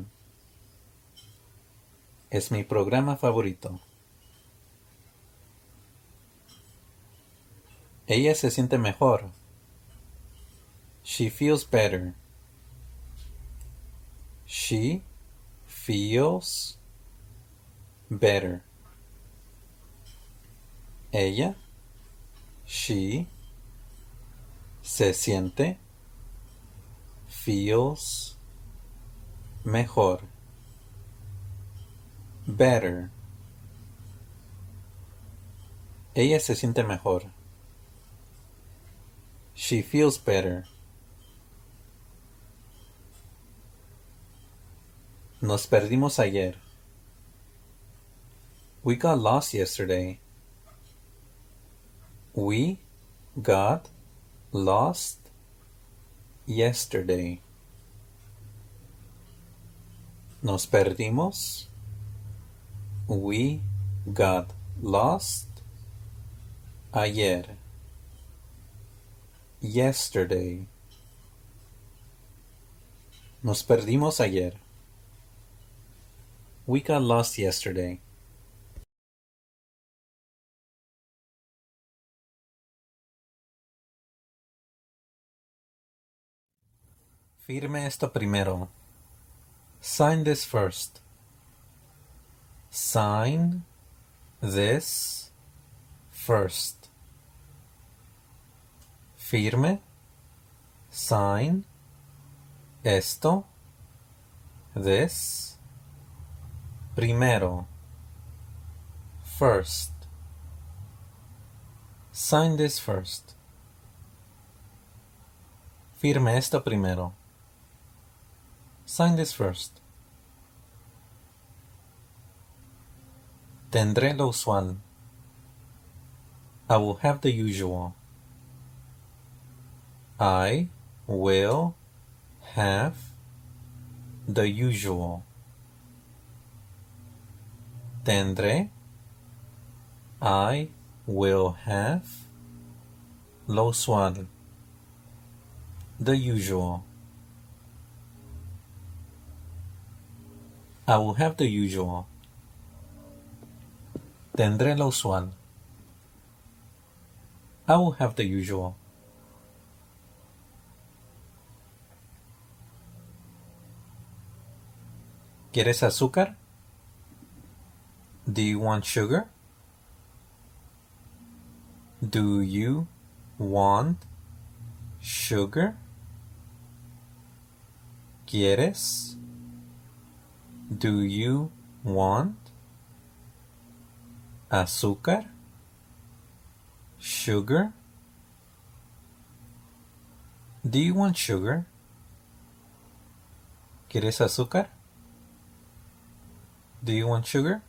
A: Es mi programa favorito. Ella se siente mejor. She feels better. She feels better. Ella, she, se siente, feels, mejor, better. Ella se siente mejor. She feels better. Nos perdimos ayer. We got lost yesterday. We got lost yesterday. Nos perdimos. We got lost ayer. Yesterday. Nos perdimos ayer. We got lost yesterday. Firme esto primero. Sign this first. Sign this first. Firme. Sign. Esto. This. Primero. First. Sign this first. Firme esto primero. Sign this first. Tendré lo usual. I will have the usual. I will have the usual. Tendré. I will have lo usual. The usual. I will have the usual. Tendré lo usual. I will have the usual. ¿Quieres azúcar? Do you want sugar? Do you want sugar? ¿Quieres? Do you want azúcar? Sugar? Do you want sugar? ¿Quieres azúcar? Do you want sugar?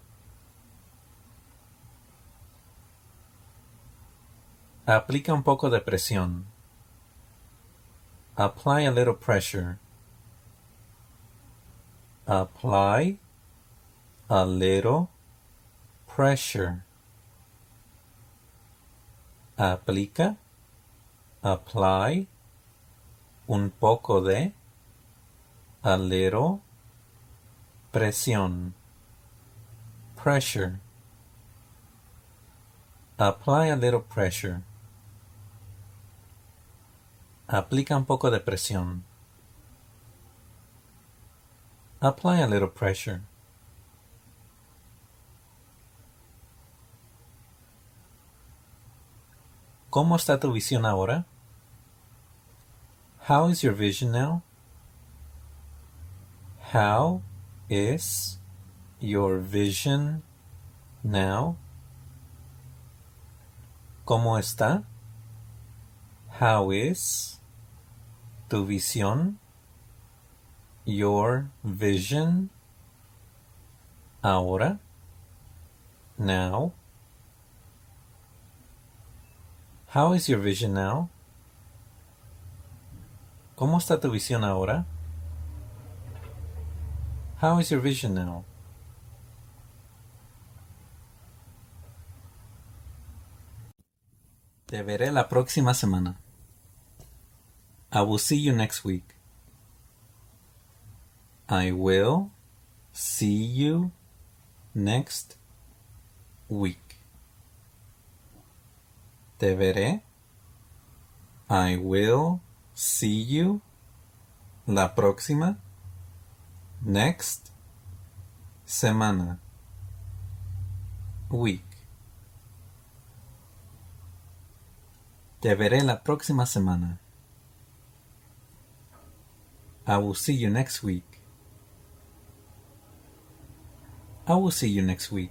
A: Aplica un poco de presión. Apply a little pressure. Apply a little pressure. Aplica. Apply. Un poco de. A little. Presión. Pressure. Apply a little pressure. Aplica un poco de presión. Apply a little pressure. ¿Cómo está tu visión ahora? How is your vision now? How is your vision now? ¿Cómo está? How is tu visión? Your vision ahora? Now? How is your vision now? ¿Cómo está tu visión ahora? How is your vision now? Te veré la próxima semana. I will see you next week. I will see you next week. Te veré. I will see you la próxima next semana week. Te veré la próxima semana. I will see you next week. I will see you next week.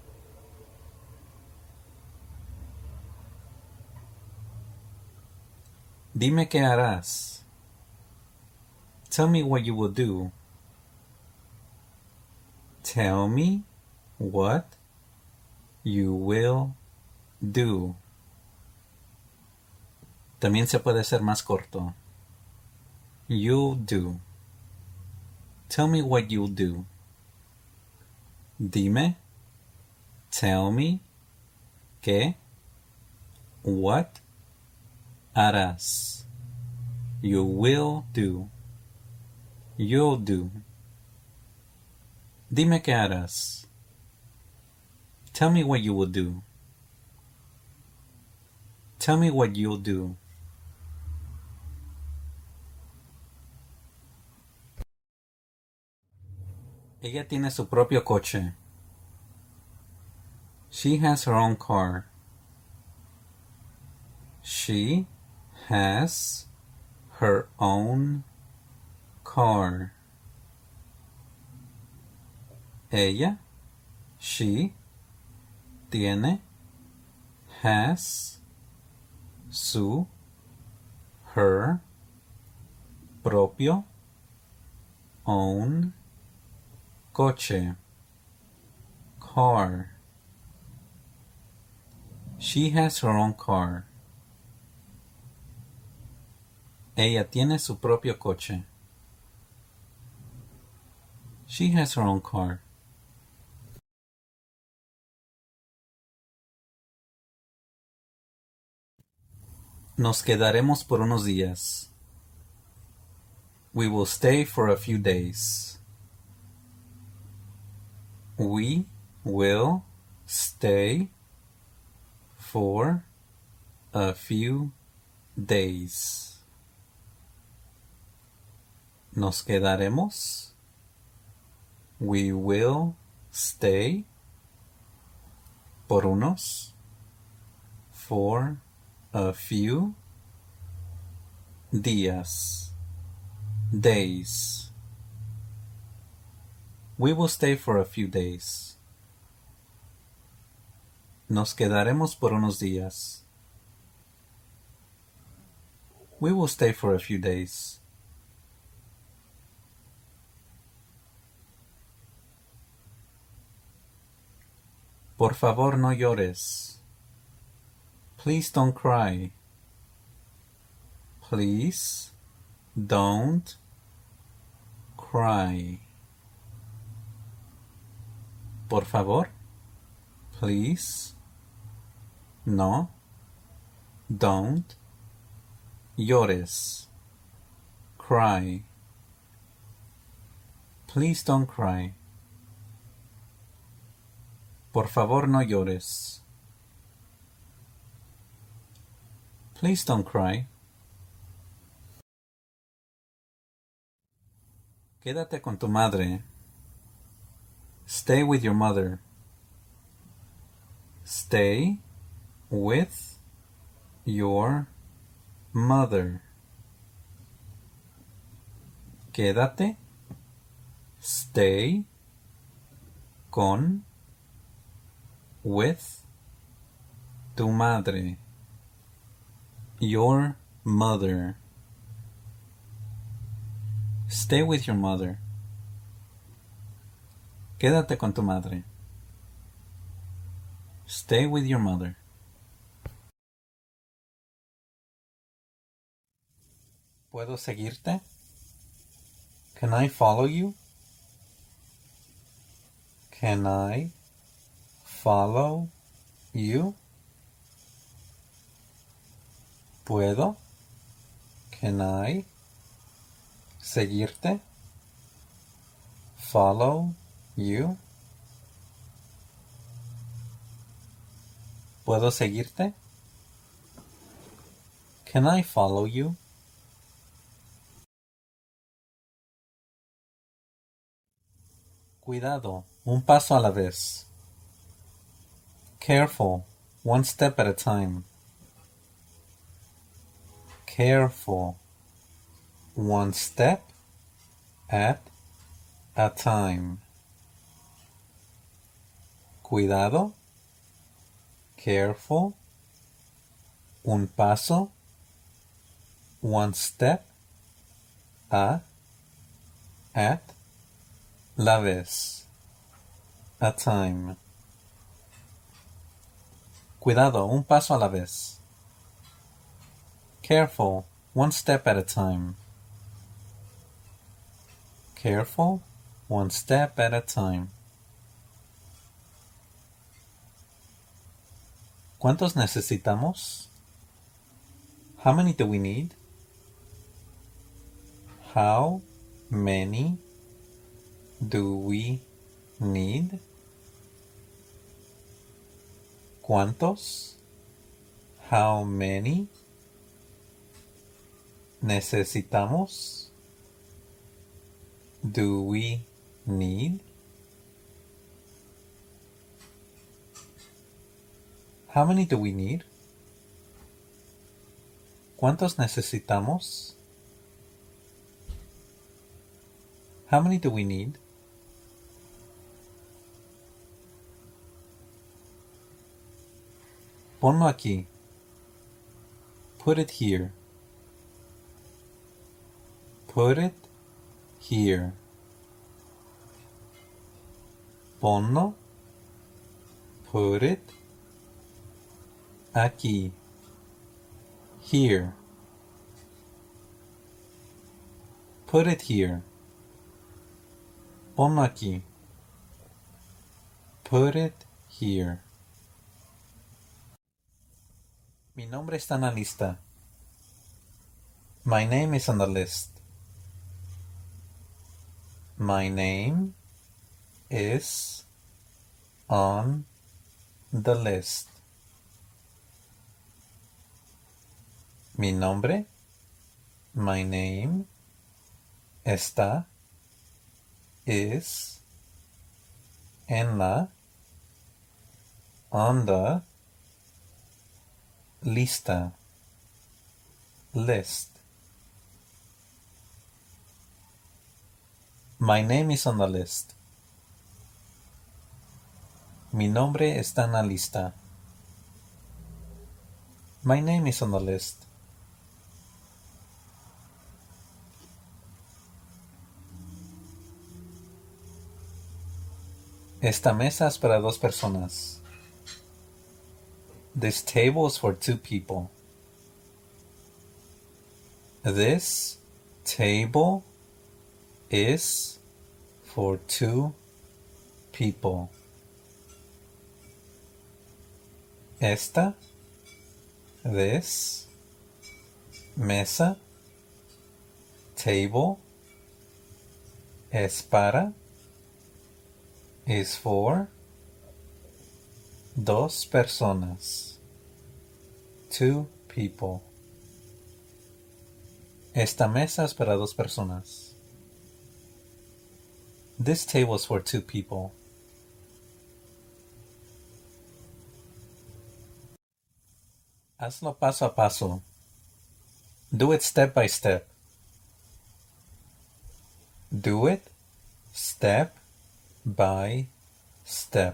A: Dime qué harás. Tell me what you will do. Tell me what you will do. También se puede ser más corto. You'll do. Tell me what you'll do. Dime. Tell me. ¿Qué? What? Harás. You will do. You'll do. Dime qué harás. Tell me what you will do. Tell me what you'll do. Ella tiene su propio coche. She has her own car. She has her own car. Ella, she, tiene, has, su, her, propio, own, coche, car. She has her own car. Ella tiene su propio coche. She has her own car. Nos quedaremos por unos días. We will stay for a few days. We will stay for a few days. Nos quedaremos. We will stay por unos, for a few días, days. We will stay for a few days. Nos quedaremos por unos días. We will stay for a few days. Por favor, no llores. Please don't cry. Please don't cry. Por favor, please, no, don't, llores, cry. Please don't cry. Por favor, no llores. Please don't cry. Quédate con tu madre. Stay with your mother. Stay with your mother. Quédate, stay, con, with, tu madre. Your mother. Stay with your mother. Quédate con tu madre. Stay with your mother. ¿Puedo seguirte? Can I follow you? Can I follow you? ¿Puedo? Can I seguirte? Follow you? ¿Puedo seguirte? Can I follow you? Cuidado, un paso a la vez. Careful, one step at a time. Careful, one step at a time. Cuidado, careful, un paso, one step, a, at, la vez, a time. Cuidado, un paso a la vez. Careful, one step at a time. Careful, one step at a time. ¿Cuántos necesitamos? How many do we need? How many do we need? ¿Cuántos? How many? ¿Necesitamos? Do we need? How many do we need? ¿Cuántos necesitamos? How many do we need? Ponlo aquí. Put it here. Put it here. Ponlo. Put it aquí. Here. Put it here. Ponlo aquí. Put it here. Mi nombre está en la lista. My name is on the list. My name is on the list. Mi nombre, my name, está, is, en la, on the, lista, list. My name is on the list. Mi nombre está en la lista. My name is on the list. Esta mesa es para dos personas. This table is for two people. This table is for two people. Esta, this, mesa, table, es para, is for, dos personas, two people. Esta mesa es para dos personas. This table is for two people. Hazlo paso a paso. Do it step by step. Do it step by step.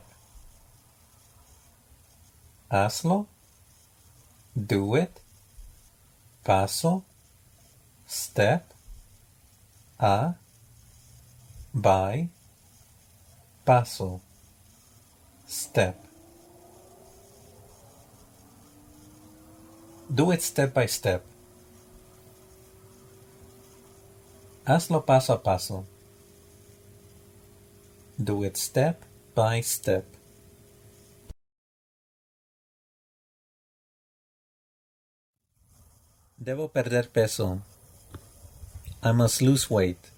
A: Hazlo. Do it. Paso. Step. A. By. Paso. Step. Do it step by step. Hazlo paso a paso. Do it step by step. Debo perder peso. I must lose weight.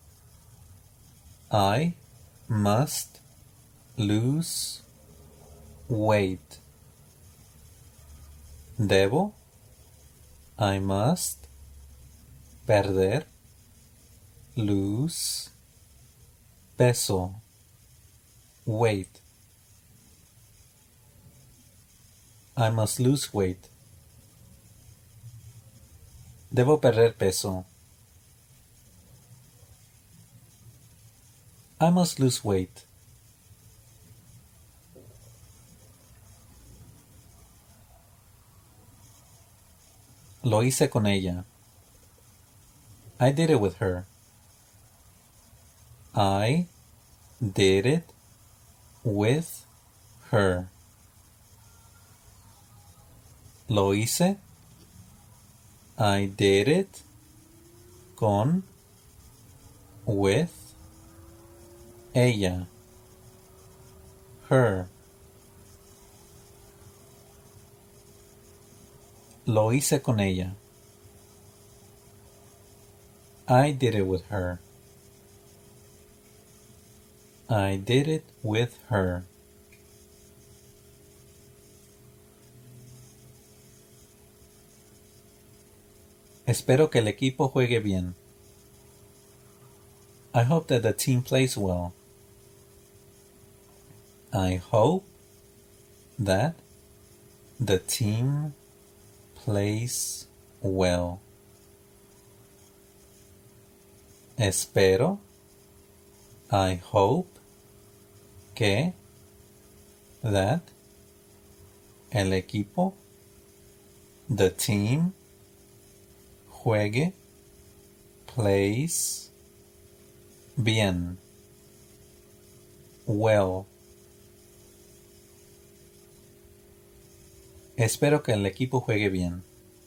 A: I must lose weight. Debo. I must. Perder. Lose. Peso. Weight. I must lose weight. Debo perder peso. I must lose weight. Lo hice con ella. I did it with her. I did it with her. Lo hice. I did it con, with, ella, her. Lo hice con ella. I did it with her. I did it with her. Espero que el equipo juegue bien. I hope that the team plays well. I hope that the team plays well. Espero. I hope que that el equipo, the team, juegue, plays, bien, well. Espero que el equipo juegue bien.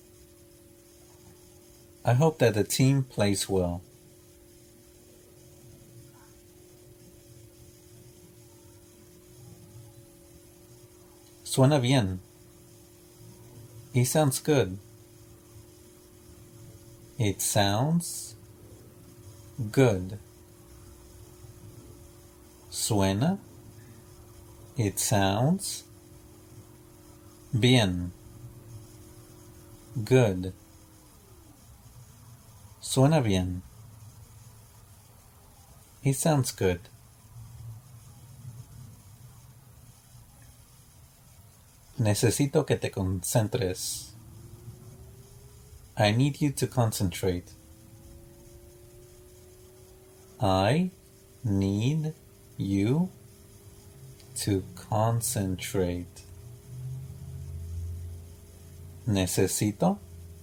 A: I hope that the team plays well. Suena bien. He sounds good. It sounds good. Suena. It sounds bien. Good. Suena bien. He sounds good. Necesito que te concentres. I need you to concentrate. I need you to concentrate. Necesito.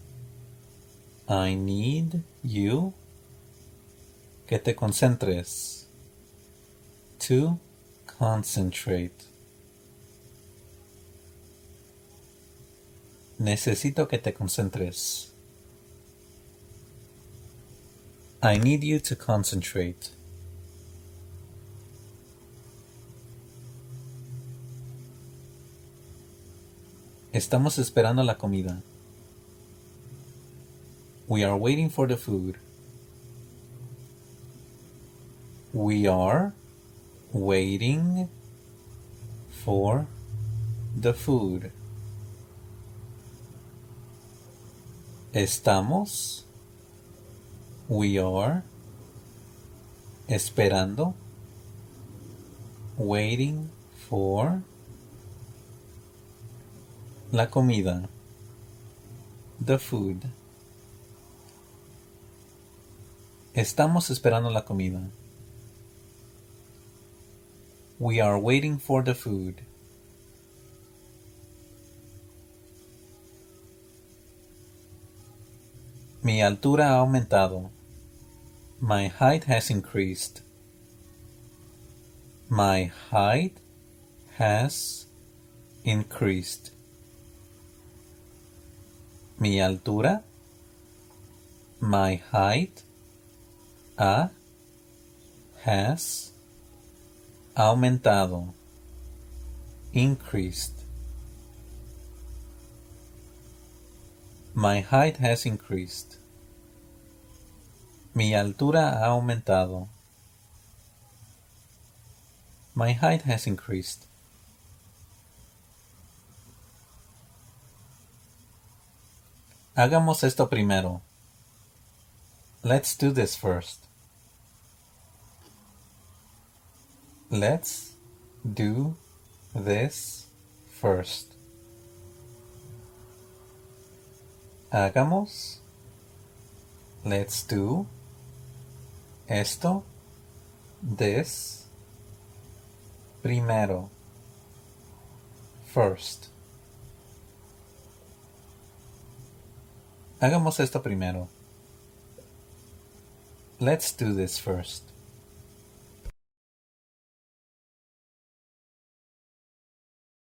A: I need you que te concentres. To concentrate. Necesito que te concentres. I need you to concentrate. Estamos esperando la comida. We are waiting for the food. We are waiting for the food. Estamos. We are. Esperando. Waiting for. La comida. the food. Estamos esperando la comida. We are waiting for the food. Mi altura ha aumentado. My height has increased. My height has increased. Mi altura, my height, ha, has, aumentado, increased. My height has increased. Mi altura ha aumentado. My height has increased. Hagamos esto primero. Let's do this first. Let's do this first. Hagamos. Let's do esto, this, primero, first. Hagamos esto primero. Let's do this first.